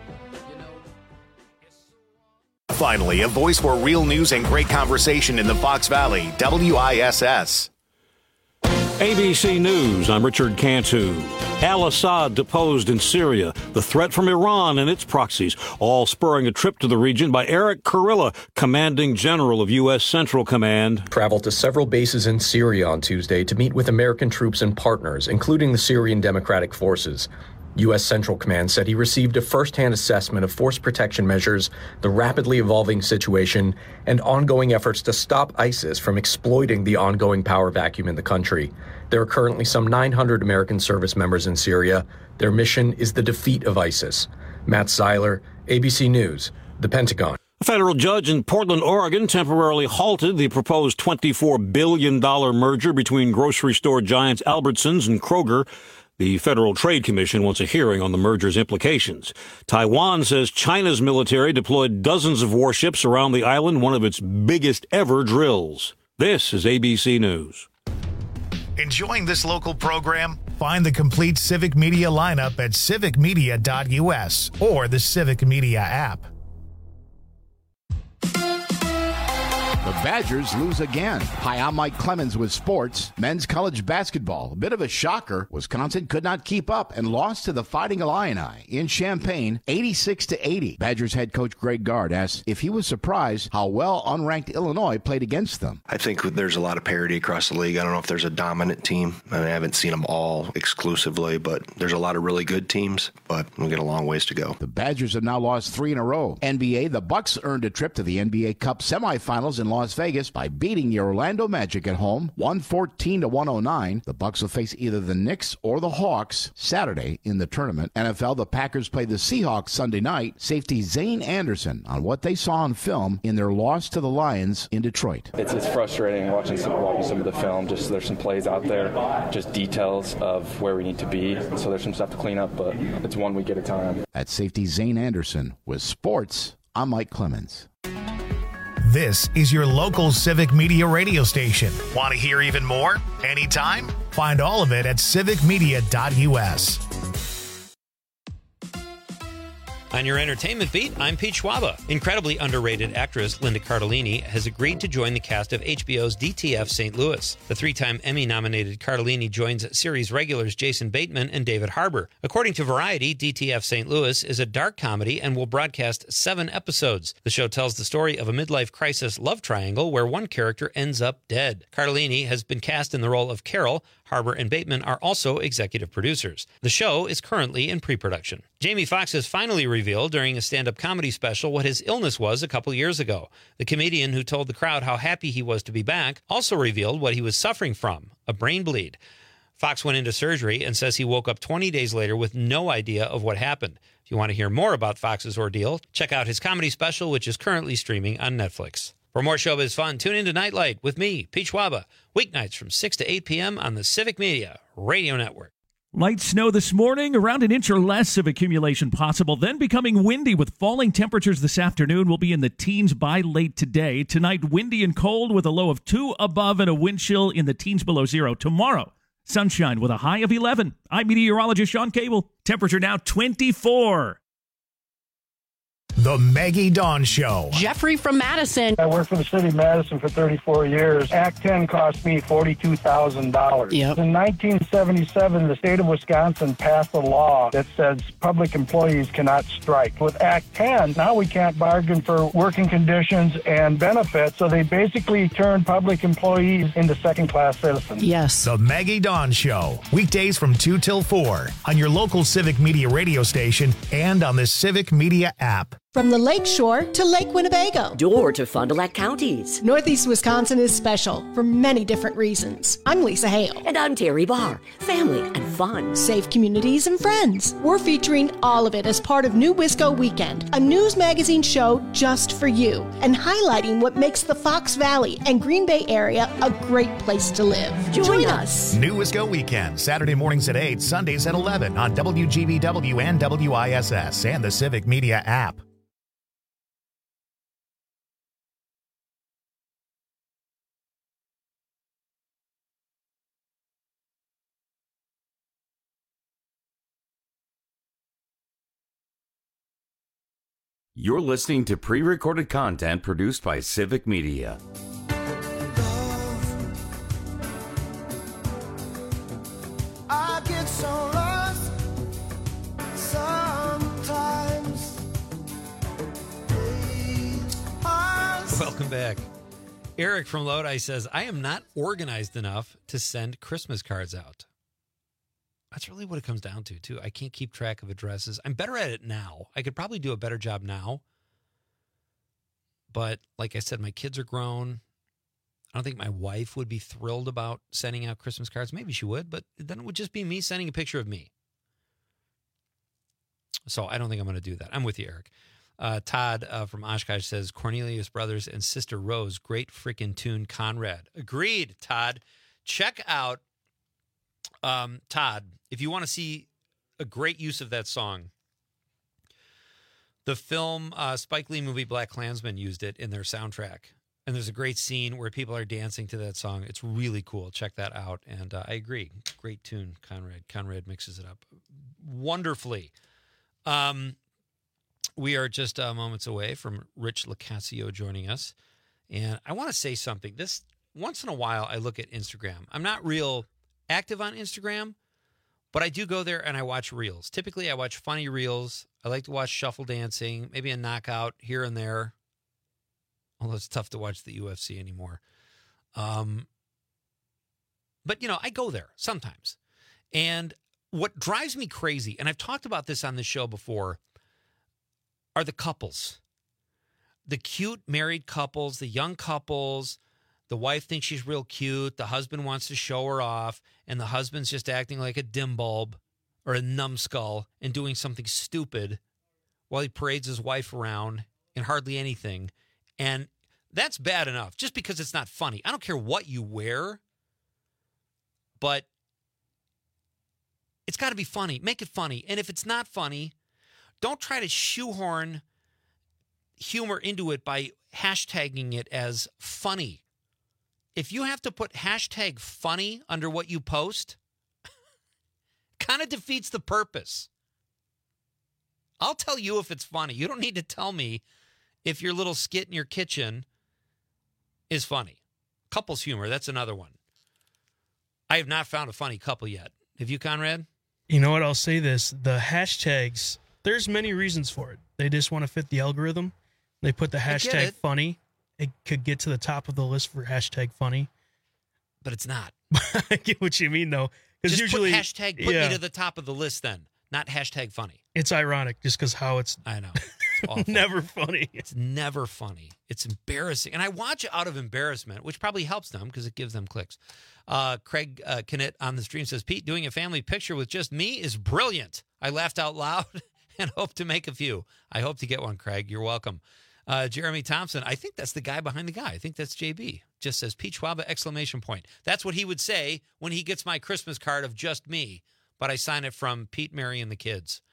Finally, a voice for real news and great conversation in the Fox Valley, WISS. ABC News, I'm Richard Cantu. Al-Assad deposed in Syria, the threat from Iran and its proxies, all spurring a trip to the region by Eric Kurilla, commanding general of U.S. Central Command. Traveled to several bases in Syria on Tuesday to meet with American troops and partners, including the Syrian Democratic Forces. U.S. Central Command said he received a first-hand assessment of force protection measures, the rapidly evolving situation, and ongoing efforts to stop ISIS from exploiting the ongoing power vacuum in the country. There are currently some 900 American service members in Syria. Their mission is the defeat of ISIS. Matt Seiler, ABC News, The Pentagon. A federal judge in Portland, Oregon, temporarily halted the proposed $24 billion merger between grocery store giants Albertsons and Kroger. The Federal Trade Commission wants a hearing on the merger's implications. Taiwan says China's military deployed dozens of warships around the island, one of its biggest ever drills. This is ABC News. Enjoying this local program? Find the complete Civic Media lineup at civicmedia.us or the Civic Media app. The Badgers lose again. Hi, I'm Mike Clemens with sports. Men's college basketball. A bit of a shocker. Wisconsin could not keep up and lost to the Fighting Illini in Champaign, 86-80. Badgers head coach Greg Gard asked if he was surprised how well unranked Illinois played against them. I think there's a lot of parity across the league. I don't know if there's a dominant team. I haven't seen them all exclusively, but there's a lot of really good teams, but we've got a long ways to go. The Badgers have now lost 3 in a row. NBA, the Bucks earned a trip to the NBA Cup semifinals in Las Vegas by beating the Orlando Magic at home, 114-109. The Bucks will face either the Knicks or the Hawks Saturday in the tournament. NFL, the Packers play the Seahawks Sunday night. Safety Zane Anderson on what they saw on film in their loss to the Lions in Detroit. It's frustrating watching some of the film. Just there's some plays out there, just details of where we need to be. So there's some stuff to clean up, but it's 1 week at a time. At safety Zane Anderson with sports, I'm Mike Clemens. This is your local Civic Media radio station. Want to hear even more? Anytime? Find all of it at civicmedia.us. On your entertainment beat, I'm Pete Schwaba. Incredibly underrated actress Linda Cardellini has agreed to join the cast of HBO's DTF St. Louis. The 3-time Emmy-nominated Cardellini joins series regulars Jason Bateman and David Harbour. According to Variety, DTF St. Louis is a dark comedy and will broadcast 7 episodes. The show tells the story of a midlife crisis love triangle where one character ends up dead. Cardellini has been cast in the role of Carol. Harbour and Bateman are also executive producers. The show is currently in pre-production. Jamie Foxx has finally revealed during a stand-up comedy special what his illness was a couple years ago. The comedian who told the crowd how happy he was to be back also revealed what he was suffering from, a brain bleed. Foxx went into surgery and says he woke up 20 days later with no idea of what happened. If you want to hear more about Foxx's ordeal, check out his comedy special, which is currently streaming on Netflix. For more showbiz fun, tune in to Nightlight with me, Pete Schwaba, weeknights from 6 to 8 p.m. on the Civic Media Radio Network. Light snow this morning, around an inch or less of accumulation possible, then becoming windy with falling temperatures this afternoon. Will be in the teens by late today. Tonight, windy and cold with a low of 2 above and a wind chill in the teens below 0. Tomorrow, sunshine with a high of 11. I'm meteorologist Sean Cable. Temperature now 24. The Maggie Dawn Show. Jeffrey from Madison. I worked for the city of Madison for 34 years. Act 10 cost me $42,000. Yep. In 1977, the state of Wisconsin passed a law that says public employees cannot strike. With Act 10, now we can't bargain for working conditions and benefits, so they basically turned public employees into second-class citizens. Yes. The Maggie Dawn Show. Weekdays from 2 till 4 on your local Civic Media radio station and on the Civic Media app. From the Lake Shore to Lake Winnebago. Door to Fond du Lac counties. Northeast Wisconsin is special for many different reasons. I'm Lisa Hale. And I'm Terry Barr. Family and fun. Safe communities and friends. We're featuring all of it as part of New Wisco Weekend, a news magazine show just for you, and highlighting what makes the Fox Valley and Green Bay area a great place to live. Join us. New Wisco Weekend, Saturday mornings at 8, Sundays at 11 on WGBW and WISS and the Civic Media app. You're listening to pre-recorded content produced by Civic Media. Welcome back. Eric from Lodi says, I am not organized enough to send Christmas cards out. That's really what it comes down to, too. I can't keep track of addresses. I'm better at it now. I could probably do a better job now. But like I said, my kids are grown. I don't think my wife would be thrilled about sending out Christmas cards. Maybe she would, but then it would just be me sending a picture of me. So I don't think I'm going to do that. I'm with you, Eric. Todd from Oshkosh says, Cornelius Brothers and Sister Rose, great freaking tune, Conrad. Agreed, Todd. Check out, Todd, if you want to see a great use of that song, the film Spike Lee movie Black Klansman used it in their soundtrack. And there's a great scene where people are dancing to that song. It's really cool. Check that out. And I agree. Great tune, Conrad. Conrad mixes it up wonderfully. We are just moments away from Rich Locascio joining us. And I want to say something. This once in a while, I look at Instagram. I'm not real active on Instagram, but I do go there and I watch reels. Typically, I watch funny reels. I like to watch shuffle dancing, maybe a knockout here and there. Although it's tough to watch the UFC anymore. But, I go there sometimes. And what drives me crazy, and I've talked about this on the show before, are the couples. The cute married couples, the young couples. The wife thinks she's real cute. The husband wants to show her off. And the husband's just acting like a dim bulb or a numbskull and doing something stupid while he parades his wife around in hardly anything. And that's bad enough just because it's not funny. I don't care what you wear, but it's got to be funny. Make it funny. And if it's not funny, don't try to shoehorn humor into it by hashtagging it as funny. If you have to put hashtag funny under what you post, kind of defeats the purpose. I'll tell you if it's funny. You don't need to tell me if your little skit in your kitchen is funny. Couples humor, that's another one. I have not found a funny couple yet. Have you, Conrad? You know what? I'll say this. The hashtags, there's many reasons for it. They just want to fit the algorithm. They put the hashtag funny. It could get to the top of the list for hashtag funny. But it's not. I get what you mean, though. Just usually, put hashtag put me to the top of the list then, not hashtag funny. It's ironic just because how it's... I know. It's awful. Never funny. It's never funny. It's embarrassing. And I watch it out of embarrassment, which probably helps them because it gives them clicks. Craig Kennett on the stream says, Pete, doing a family picture with just me is brilliant. I laughed out loud and hope to make a few. I hope to get one, Craig. You're welcome. Jeremy Thompson, I think that's the guy behind the guy. I think that's JB. Just says, Pete Schwaba, exclamation point. That's what he would say when he gets my Christmas card of just me, but I sign it from Pete, Mary, and the kids.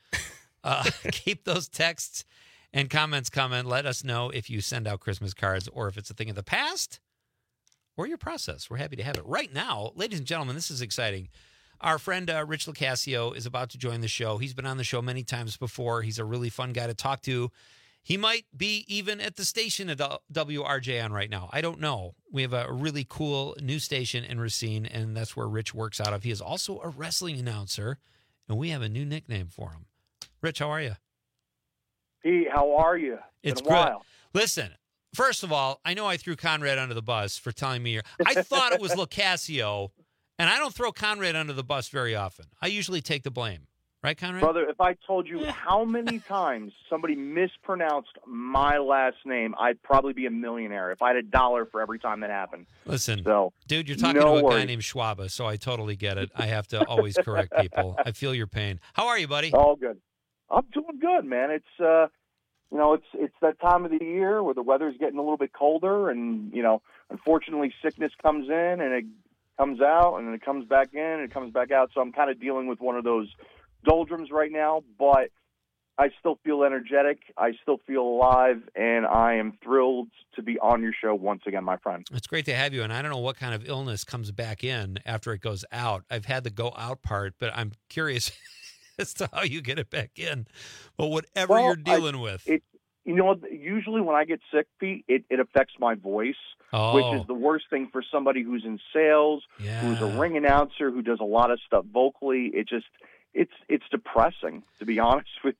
Keep those texts and comments coming. Let us know if you send out Christmas cards or if it's a thing of the past or your process. We're happy to have it. Right now, ladies and gentlemen, this is exciting. Our friend Rich Locascio is about to join the show. He's been on the show many times before. He's a really fun guy to talk to. He might be even at the station at WRJ on right now. I don't know. We have a really cool news station in Racine, and that's where Rich works out of. He is also a wrestling announcer, and we have a new nickname for him. Rich, how are you? Pete, how are you? It's been a while. Listen, first of all, I know I threw Conrad under the bus for telling me I thought it was Locascio, and I don't throw Conrad under the bus very often. I usually take the blame. Right, Conrad? Brother, if I told you how many times somebody mispronounced my last name, I'd probably be a millionaire if I had $1 for every time that happened. Listen, so, dude, you're talking to a guy named Schwaba, so I totally get it. I have to always correct people. I feel your pain. How are you, buddy? All good. I'm doing good, man. It's it's that time of the year where the weather's getting a little bit colder, and unfortunately, sickness comes in and it comes out, and then it comes back in and it comes back out. So I'm kind of dealing with one of those doldrums right now, but I still feel energetic. I still feel alive, and I am thrilled to be on your show once again, my friend. It's great to have you, and I don't know what kind of illness comes back in after it goes out. I've had the go out part, but I'm curious as to how you get it back in. But whatever you're dealing with. Usually when I get sick, Pete, it affects my voice, which is the worst thing for somebody who's in sales, who's a ring announcer, who does a lot of stuff vocally. It's depressing, to be honest with you.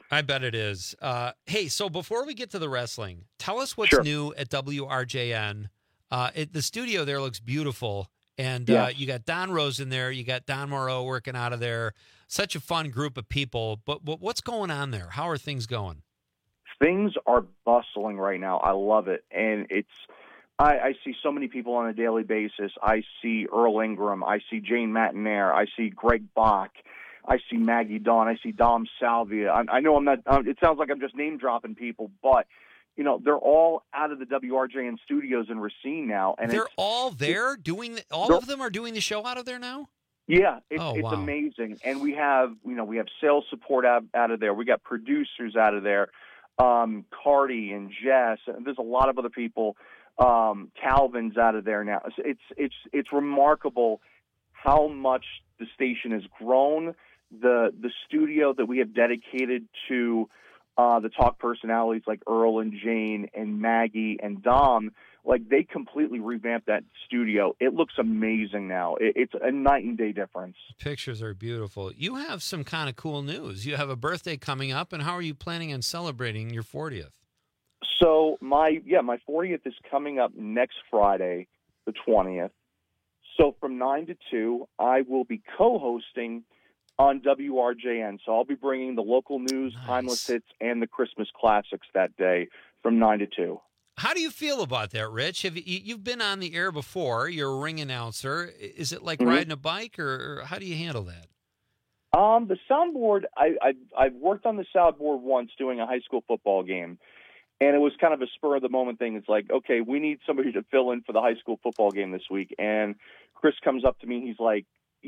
I bet it is. Hey, so before we get to the wrestling, tell us what's new at WRJN. The studio there looks beautiful, and you got Don Rose in there. You got Don Moreau working out of there. Such a fun group of people. But what's going on there? How are things going? Things are bustling right now. I love it. And I see so many people on a daily basis. I see Earl Ingram. I see Jane Matinaire. I see Greg Bach. I see Maggie Dawn. I see Dom Salvia. I know I'm not. It sounds like I'm just name dropping people, but they're all out of the WRJN studios in Racine now, and they're all there doing. All of them are doing the show out of there now. Yeah, it's amazing, and we have sales support out of there. We got producers out of there, Cardi and Jess. And there's a lot of other people. Calvin's out of there now. It's remarkable how much the station has grown. The studio that we have dedicated to the talk personalities like Earl and Jane and Maggie and Dom, like they completely revamped that studio. It looks amazing now. It's a night and day difference. Pictures are beautiful. You have some kind of cool news. You have a birthday coming up, and how are you planning on celebrating your 40th? So my 40th is coming up next Friday, the 20th. So from 9 to 2, I will be co-hosting on WRJN. So I'll be bringing the local news, timeless hits, and the Christmas classics that day from 9 to 2. How do you feel about that, Rich? You've been on the air before. You're a ring announcer. Is it like riding a bike, or how do you handle that? The soundboard, I've worked on the soundboard once doing a high school football game. And it was kind of a spur-of-the-moment thing. It's like, okay, we need somebody to fill in for the high school football game this week. And Chris comes up to me. He's like,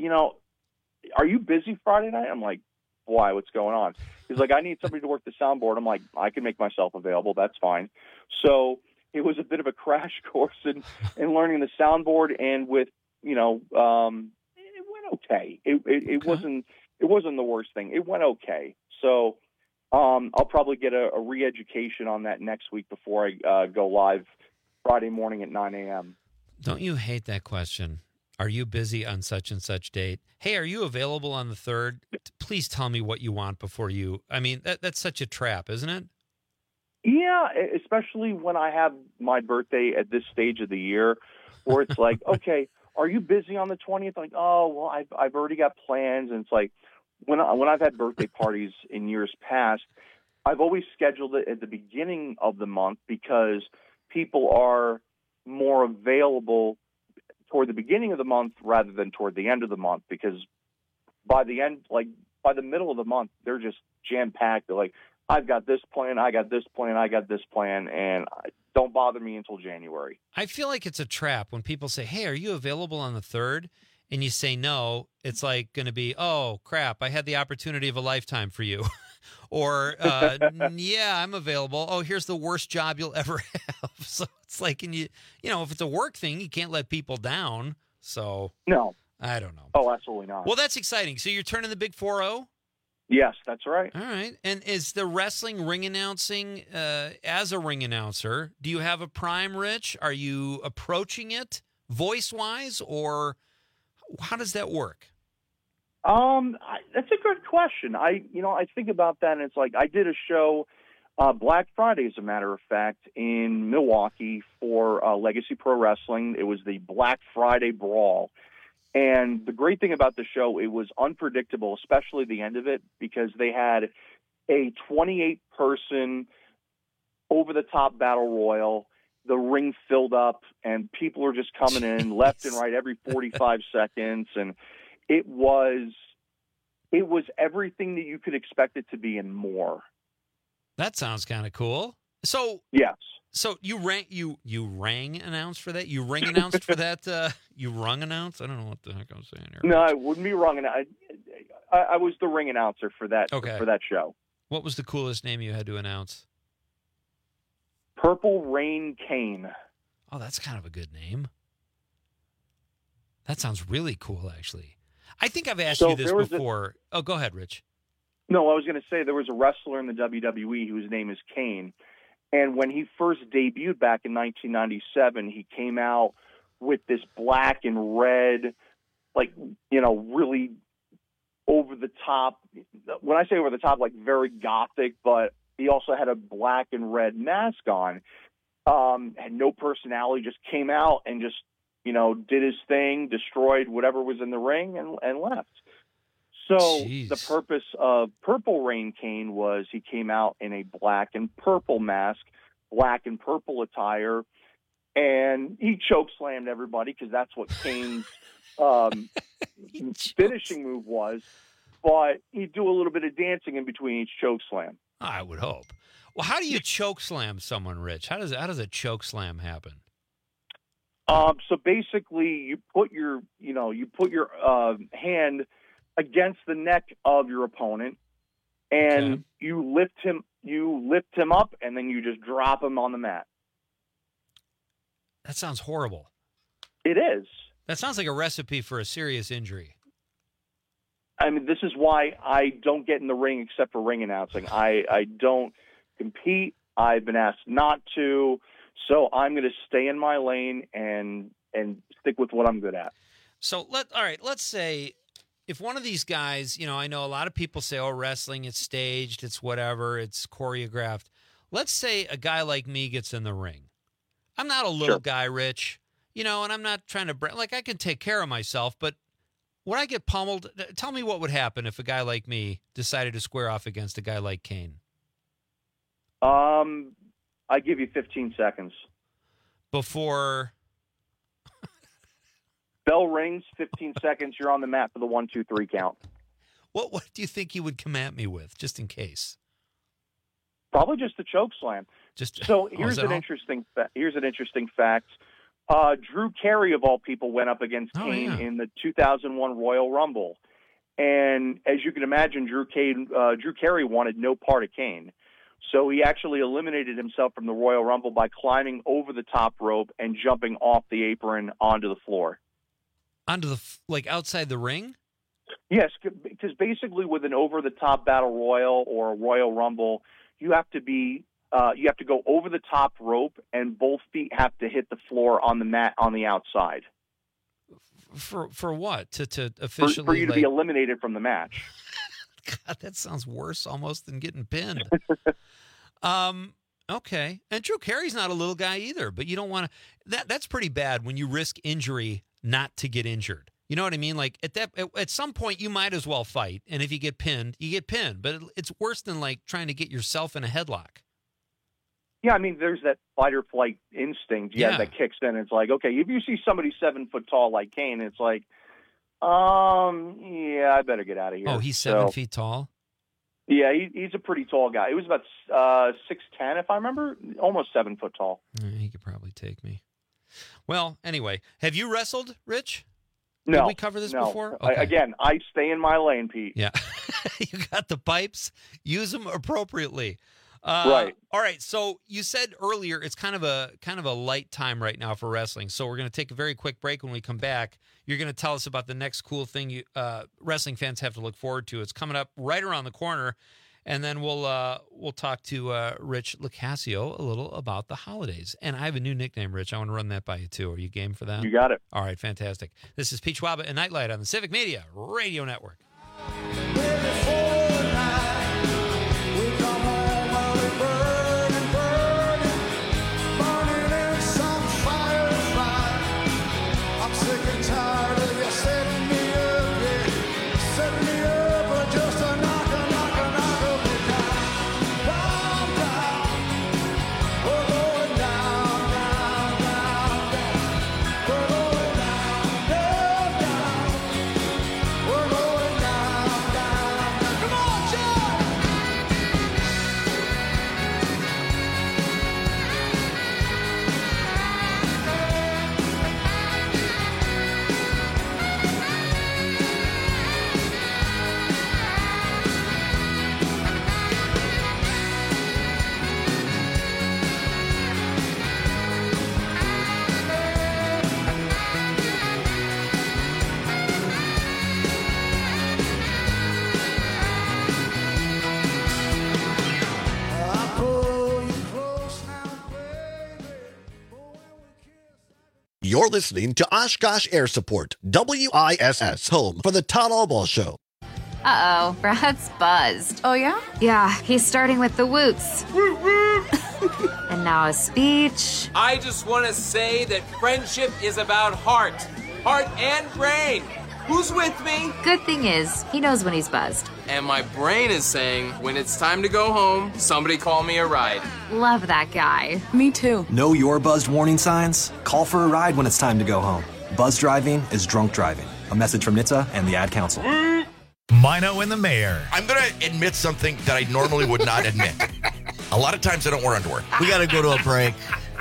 are you busy Friday night? I'm like, why? What's going on? He's like, I need somebody to work the soundboard. I'm like, I can make myself available. That's fine. So it was a bit of a crash course in learning the soundboard. And with, it went okay. It wasn't the worst thing. It went okay. So I'll probably get a re-education on that next week before I go live Friday morning at 9 a.m. Don't you hate that question? Are you busy on such and such date? Hey, are you available on the 3rd? Please tell me what you want before you. I mean, that's such a trap, isn't it? Yeah, especially when I have my birthday at this stage of the year where it's like, okay, are you busy on the 20th? Like, oh, well, I've already got plans. And it's like, when I've had birthday parties in years past, I've always scheduled it at the beginning of the month because people are more available toward the beginning of the month rather than toward the end of the month, because by the middle of the month, they're just jam-packed. They're like, I've got this plan, I got this plan, I got this plan, and don't bother me until January. I feel like it's a trap when people say, hey, are you available on the 3rd? And you say no, it's like going to be, oh, crap, I had the opportunity of a lifetime for you. Or, yeah, I'm available. Oh, here's the worst job you'll ever have. So it's like, and if it's a work thing, you can't let people down. So no, I don't know. Oh, absolutely not. Well, that's exciting. So you're turning the big 4-0? Yes, that's right. All right. And is the wrestling ring announcing, as a ring announcer, do you have a prime, Rich? Are you approaching it voice-wise, or how does that work? That's a good question. I think about that, and it's like I did a show, Black Friday, as a matter of fact, in Milwaukee for Legacy Pro Wrestling. It was the Black Friday Brawl. And the great thing about the show, it was unpredictable, especially the end of it, because they had a 28-person over-the-top battle royal. The ring filled up, and people are just coming in left and right every 45 seconds. And it was everything that you could expect it to be and more. That sounds kind of cool. So yes. So you rang announced for that? You ring announced for that? You rung announced? I don't know what the heck I'm saying here. No, I wouldn't be rung announced. I was the ring announcer for that for that show. What was the coolest name you had to announce? Purple Rain Kane. Oh, that's kind of a good name. That sounds really cool, actually. I think I've asked you this before. Oh, go ahead, Rich. No, I was going to say there was a wrestler in the WWE whose name is Kane. And when he first debuted back in 1997, he came out with this black and red, really over the top. When I say over the top, like very gothic, but he also had a black and red mask on. Had no personality, just came out and just, did his thing, destroyed whatever was in the ring and left. So The purpose of Purple Rain Kane was he came out in a black and purple mask, black and purple attire, and he chokeslammed everybody because that's what Kane's finishing move was. But he'd do a little bit of dancing in between each chokeslam. I would hope. Well, how do you chokeslam someone, Rich? How does a chokeslam happen? So basically, you put your hand against the neck of your opponent, and you lift him up, and then you just drop him on the mat. That sounds horrible. It is. That sounds like a recipe for a serious injury. I mean, this is why I don't get in the ring except for ring announcing. I don't compete. I've been asked not to, so I'm going to stay in my lane and stick with what I'm good at. So let's say if one of these guys, I know a lot of people say, "Oh, wrestling, it's staged, it's whatever, it's choreographed." Let's say a guy like me gets in the ring. I'm not a little guy, Rich, and I'm not trying to I can take care of myself, but would I get pummeled? Tell me what would happen if a guy like me decided to square off against a guy like Kane. I give you 15 seconds. Before bell rings, 15 seconds, you're on the mat for the 1, 2, 3 count. What do you think he would come at me with, just in case? Probably just a choke slam. So here's an interesting fact. Drew Carey, of all people, went up against Kane in the 2001 Royal Rumble. And as you can imagine, Drew Carey wanted no part of Kane. So he actually eliminated himself from the Royal Rumble by climbing over the top rope and jumping off the apron onto the floor. Onto the outside the ring? Yes, because basically with an over-the-top battle royal or a Royal Rumble, you have to go over the top rope, and both feet have to hit the floor on the mat on the outside. For what? To officially for you to be eliminated from the match. God, that sounds worse almost than getting pinned. Okay. And Drew Carey's not a little guy either, but you don't want to. That's pretty bad when you risk injury not to get injured. You know what I mean? Like at some point you might as well fight, and if you get pinned, you get pinned. But it's worse than trying to get yourself in a headlock. Yeah, I mean, there's that fight or flight instinct that kicks in. It's like, okay, if you see somebody 7 foot tall like Kane, it's like, I better get out of here. Oh, he's 7 feet tall? Yeah, he's a pretty tall guy. He was about 6'10", if I remember, almost 7 foot tall. He could probably take me. Well, anyway, have you wrestled, Rich? No. Did we cover this before? Okay. I stay in my lane, Pete. Yeah. You got the pipes. Use them appropriately. Right. All right. So you said earlier it's kind of a light time right now for wrestling. So we're going to take a very quick break. When we come back, you're going to tell us about the next cool thing wrestling fans have to look forward to. It's coming up right around the corner, and then we'll talk to Rich Locascio a little about the holidays. And I have a new nickname, Rich. I want to run that by you too. Are you game for that? You got it. All right. Fantastic. This is Pete Schwaba and Nightlight on the Civic Media Radio Network. You're listening to Oshkosh Air Support, WISS, home for the Todd Albaugh Show. Uh-oh, Brad's buzzed. Oh, yeah? Yeah, he's starting with the woots. And now a speech. I just want to say that friendship is about heart and brain. Who's with me? Good thing is, he knows when he's buzzed. And my brain is saying, when it's time to go home, somebody call me a ride. Love that guy. Me too. Know your buzzed warning signs? Call for a ride when it's time to go home. Buzz driving is drunk driving. A message from NHTSA and the Ad Council. Mino and the Mayor. I'm going to admit something that I normally would not admit. A lot of times I don't wear underwear. We got to go to a break.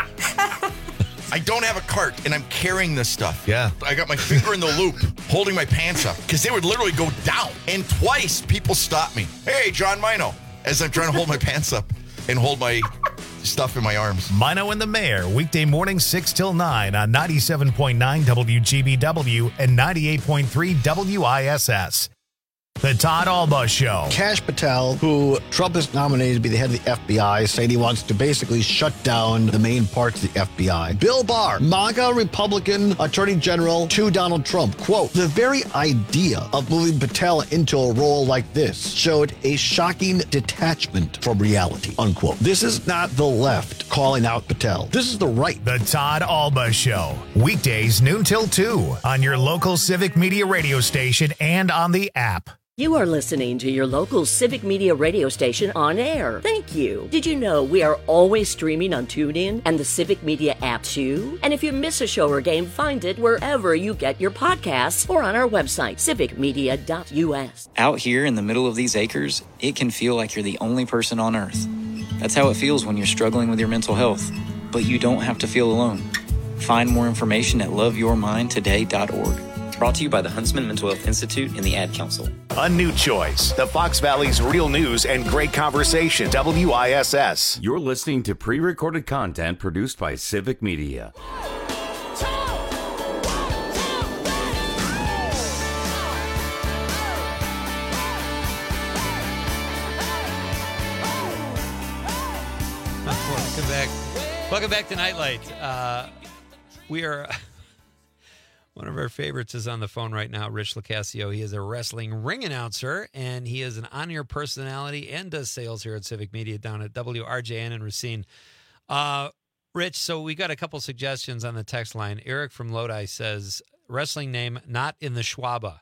I don't have a cart, and I'm carrying this stuff. Yeah. I got my finger in the loop, holding my pants up, because they would literally go down. And twice, people stopped me. Hey, John Mino, as I'm trying to hold my pants up and hold my stuff in my arms. Mino and the Mayor, weekday morning 6 till 9 on 97.9 WGBW and 98.3 WISS. The Todd Alba Show. Kash Patel, who Trump has nominated to be the head of the FBI, saying he wants to basically shut down the main parts of the FBI. Bill Barr, MAGA Republican Attorney General to Donald Trump. Quote, the very idea of moving Patel into a role like this showed a shocking detachment from reality, unquote. This is not the left calling out Patel. This is the right. The Todd Alba Show. Weekdays noon till 2 on your local Civic Media radio station and on the app. You are listening to your local Civic Media radio station on air. Thank you. Did you know we are always streaming on TuneIn and the Civic Media app too? And if you miss a show or game, find it wherever you get your podcasts or on our website, civicmedia.us. Out here in the middle of these acres, it can feel like you're the only person on Earth. That's how it feels when you're struggling with your mental health. But you don't have to feel alone. Find more information at loveyourmindtoday.org. Brought to you by the Huntsman Mental Health Institute and the Ad Council. A new choice. The Fox Valley's real news and great conversation. WISS. You're listening to pre-recorded content produced by Civic Media. Welcome back. Welcome back to Nightlight. We are... One of our favorites is on the phone right now, Rich Locascio. He is a wrestling ring announcer, and he is an on-air personality and does sales here at Civic Media down at WRJN in Racine. Rich, so we got a couple suggestions on the text line. Eric from Lodi says, wrestling name, Not in the Schwaba.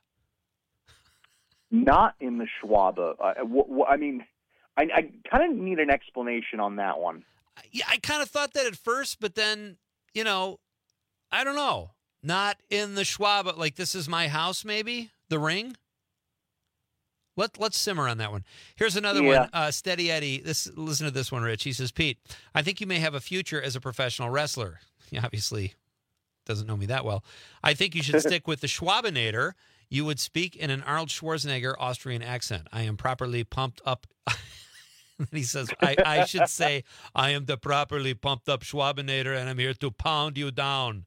Not in the Schwaba. I mean, I kind of need an explanation on that one. Yeah, I kind of thought that at first, but then, I don't know. Not in the Schwab, like this is my house, maybe? The ring? Let's simmer on that one. Here's another one. Steady Eddie. Listen to this one, Rich. He says, Pete, I think you may have a future as a professional wrestler. He obviously doesn't know me that well. I think you should stick with the Schwabinator. You would speak in an Arnold Schwarzenegger Austrian accent. I am properly pumped up. He says, I should say, I am the properly pumped up Schwabinator, and I'm here to pound you down.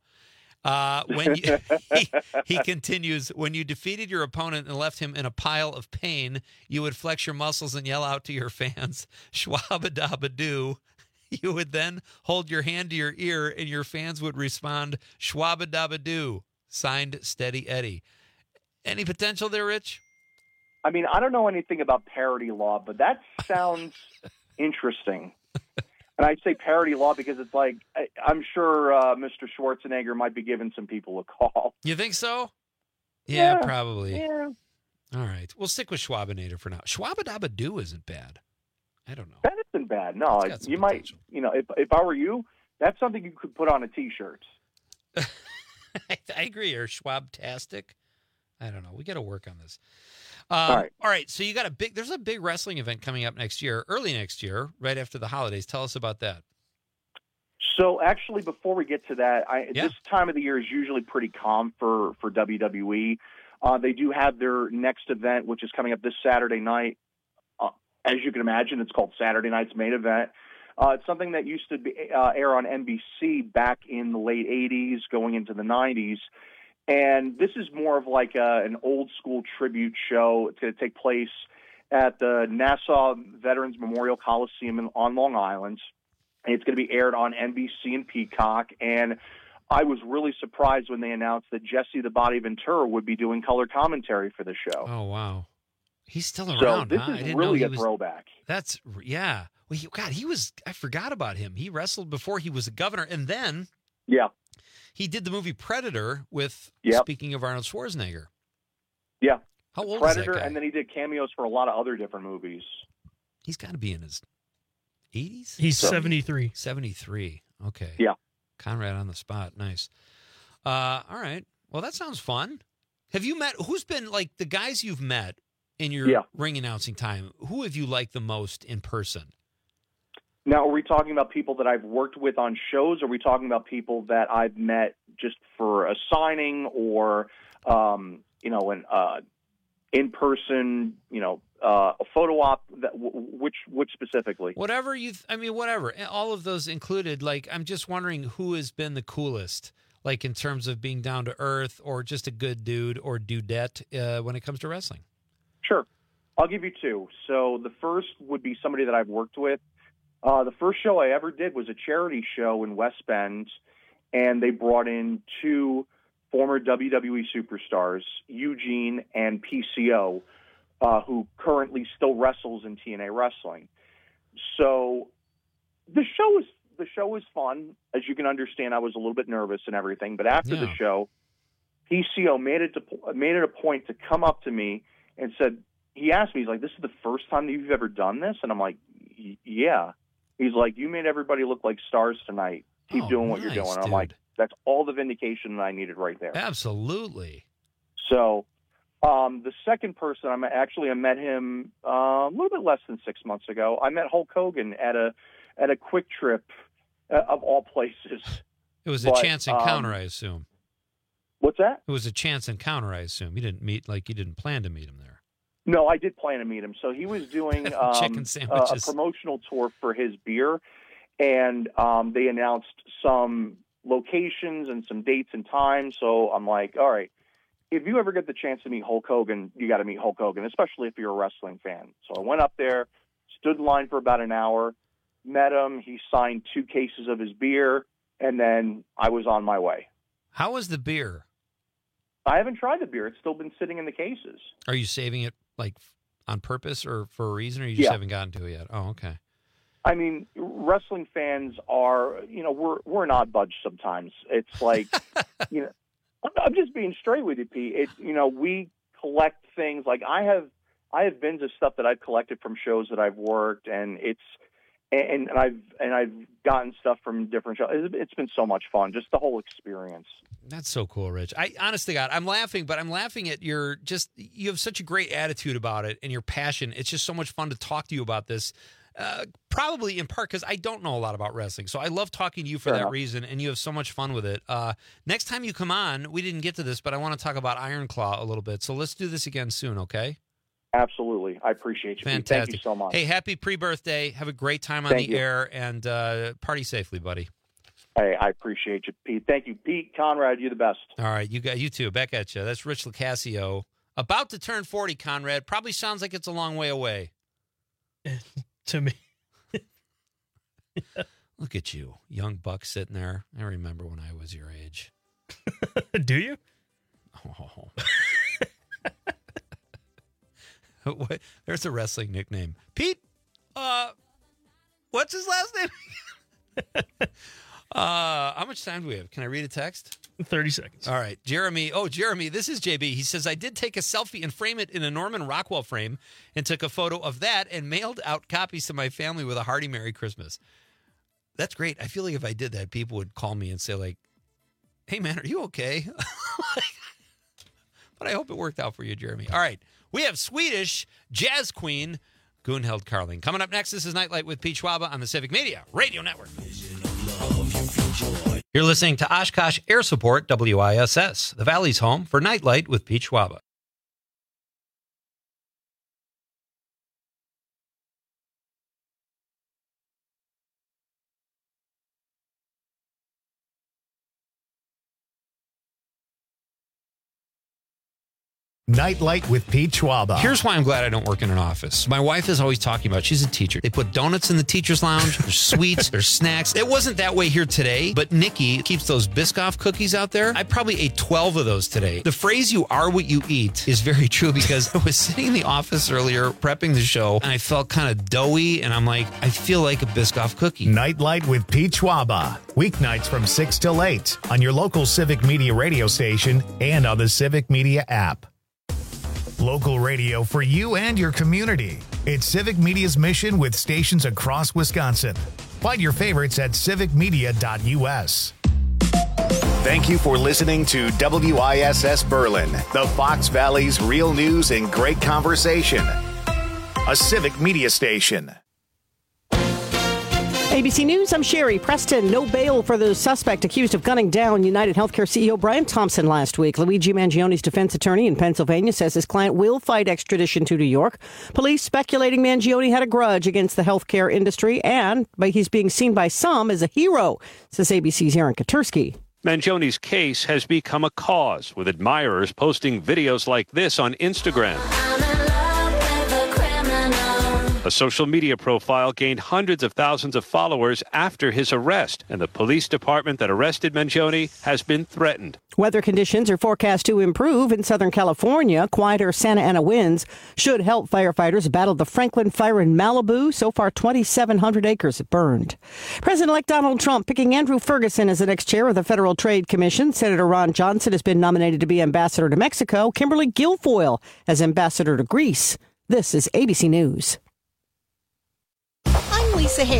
He continues, when you defeated your opponent and left him in a pile of pain, you would flex your muscles and yell out to your fans, Schwabadabadoo. You would then hold your hand to your ear and your fans would respond, Schwabadabadoo. Signed, Steady Eddie. Any potential there, Rich? I mean, I don't know anything about parody law, but that sounds interesting. And I say parody law because it's like, I'm sure Mr. Schwarzenegger might be giving some people a call. You think so? Yeah, probably. Yeah. All right. We'll stick with Schwabinator for now. Schwabadabadoo isn't bad. I don't know. That isn't bad. No, you might, if I were you, that's something you could put on a T-shirt. I agree. Or Schwabtastic. I don't know. We got to work on this. All right. So you got there's a big wrestling event coming up next year, early next year, right after the holidays. Tell us about that. So actually, before we get to that, this time of the year is usually pretty calm for WWE. They do have their next event, which is coming up this Saturday night. As you can imagine, it's called Saturday Night's Main Event. It's something that used to air on NBC back in the late 80s, going into the 90s. And this is more of like an old-school tribute show. It's going to take place at the Nassau Veterans Memorial Coliseum on Long Island. And it's going to be aired on NBC and Peacock. And I was really surprised when they announced that Jesse the Body Ventura would be doing color commentary for the show. Oh, wow. He's still So around. this huh? I is didn't really know a throwback. That's yeah. Well, he was. I forgot about him. He wrestled before he was a governor, and then he did the movie Predator with. Speaking of Arnold Schwarzenegger. Yeah. How old Predator, is that guy? and then he did cameos for a lot of other different movies. He's got to be in his 80s. He's 73. 73. Okay. Yeah. Conrad on the spot. Nice. All right. Well, that sounds fun. Have you met? Who's been like the guys you've met in your ring announcing time? Who have you liked the most in person? Now, are we talking about people that I've worked with on shows? Or are we talking about people that I've met just for a signing or, an in-person, a photo op? Which specifically? Whatever whatever. All of those included. Like, I'm just wondering who has been the coolest, like in terms of being down to earth or just a good dude or dudette when it comes to wrestling. Sure. I'll give you two. So the first would be somebody that I've worked with. The first show I ever did was a charity show in West Bend, and they brought in two former WWE superstars, Eugene and PCO, who currently still wrestles in TNA Wrestling. So the show was fun. As you can understand, I was a little bit nervous and everything, but after the show, PCO made it a point to come up to me and said, he asked me, he's like, "This is the first time that you've ever done this?" And I'm like, "Yeah." He's like, "You made everybody look like stars tonight. Keep doing what you're doing." And I'm like, that's all the vindication that I needed right there. Absolutely. So the second person, I met him a little bit less than 6 months ago. I met Hulk Hogan at a Quick Trip of all places. It was a chance encounter, I assume. What's that? It was a chance encounter, I assume. You didn't plan to meet him there. No, I did plan to meet him. So he was doing chicken sandwiches. A promotional tour for his beer, and they announced some locations and some dates and times. So I'm like, all right, if you ever get the chance to meet Hulk Hogan, you got to meet Hulk Hogan, especially if you're a wrestling fan. So I went up there, stood in line for about an hour, met him. He signed 2 cases of his beer, and then I was on my way. How was the beer? I haven't tried the beer. It's still been sitting in the cases. Are you saving it like on purpose or for a reason, or you just haven't gotten to it yet? Oh, okay. I mean, wrestling fans are, we're not budged sometimes. It's like, I'm just being straight with you, Pete. We collect things. Like I have bins of stuff that I've collected from shows that I've worked, and I've gotten stuff from different shows. It's been so much fun, just the whole experience. That's so cool, Rich. I honestly, God, I'm laughing, but I'm laughing at you have such a great attitude about it and your passion. It's just so much fun to talk to you about this. Probably in part because I don't know a lot about wrestling. So I love talking to you for that reason, and you have so much fun with it. Next time you come on, we didn't get to this, but I want to talk about Iron Claw a little bit. So let's do this again soon, okay? Absolutely. I appreciate you. Fantastic. Thank you so much. Hey, happy pre-birthday. Have a great time on the air, and party safely, buddy. Hey, I appreciate you, Pete. Thank you, Pete. Conrad, you're the best. All right, you too. Back at you. That's Rich Locascio. About to turn 40, Conrad. Probably sounds like it's a long way away. To me. Look at you, young buck sitting there. I remember when I was your age. Do you? Oh. There's a wrestling nickname. Pete, what's his last name? How much time do we have? Can I read a text? 30 seconds. All right. Jeremy. Oh, Jeremy, this is JB. He says, I did take a selfie and frame it in a Norman Rockwell frame and took a photo of that and mailed out copies to my family with a hearty Merry Christmas. That's great. I feel like if I did that, people would call me and say, like, hey, man, are you okay? But I hope it worked out for you, Jeremy. All right. We have Swedish jazz queen Gunhild Carling. Coming up next, this is Nightlight with Pete Schwaba on the Civic Media Radio Network. You're listening to Oshkosh Air Support, WISS, the Valley's home for Nightlight with Pete Schwaba. Nightlight with Pete Schwaba. Here's why I'm glad I don't work in an office. My wife is always talking about, she's a teacher. They put donuts in the teacher's lounge. There's sweets. There's snacks. It wasn't that way here today, but Nikki keeps those Biscoff cookies out there. I probably ate 12 of those today. The phrase "you are what you eat" is very true because I was sitting in the office earlier prepping the show and I felt kind of doughy and I'm like, I feel like a Biscoff cookie. Nightlight with Pete Schwaba. Weeknights from 6 till 8 on your local Civic Media radio station and on the Civic Media app. Local radio for you and your community. It's Civic Media's mission with stations across Wisconsin. Find your favorites at civicmedia.us. Thank you for listening to WISS Berlin, the Fox Valley's real news and great conversation. A Civic Media station. ABC News, I'm Sherry Preston. No bail for the suspect accused of gunning down United Healthcare CEO Brian Thompson last week. Luigi Mangione's defense attorney in Pennsylvania says his client will fight extradition to New York. Police speculating Mangione had a grudge against the healthcare industry, and he's being seen by some as a hero, says ABC's Aaron Katursky. Mangione's case has become a cause, with admirers posting videos like this on Instagram. A social media profile gained hundreds of thousands of followers after his arrest, and the police department that arrested Mangione has been threatened. Weather conditions are forecast to improve in Southern California. Quieter Santa Ana winds should help firefighters battle the Franklin fire in Malibu. So far, 2,700 acres burned. President-elect Donald Trump picking Andrew Ferguson as the next chair of the Federal Trade Commission. Senator Ron Johnson has been nominated to be ambassador to Mexico. Kimberly Guilfoyle as ambassador to Greece. This is ABC News. I'm Lisa Hale.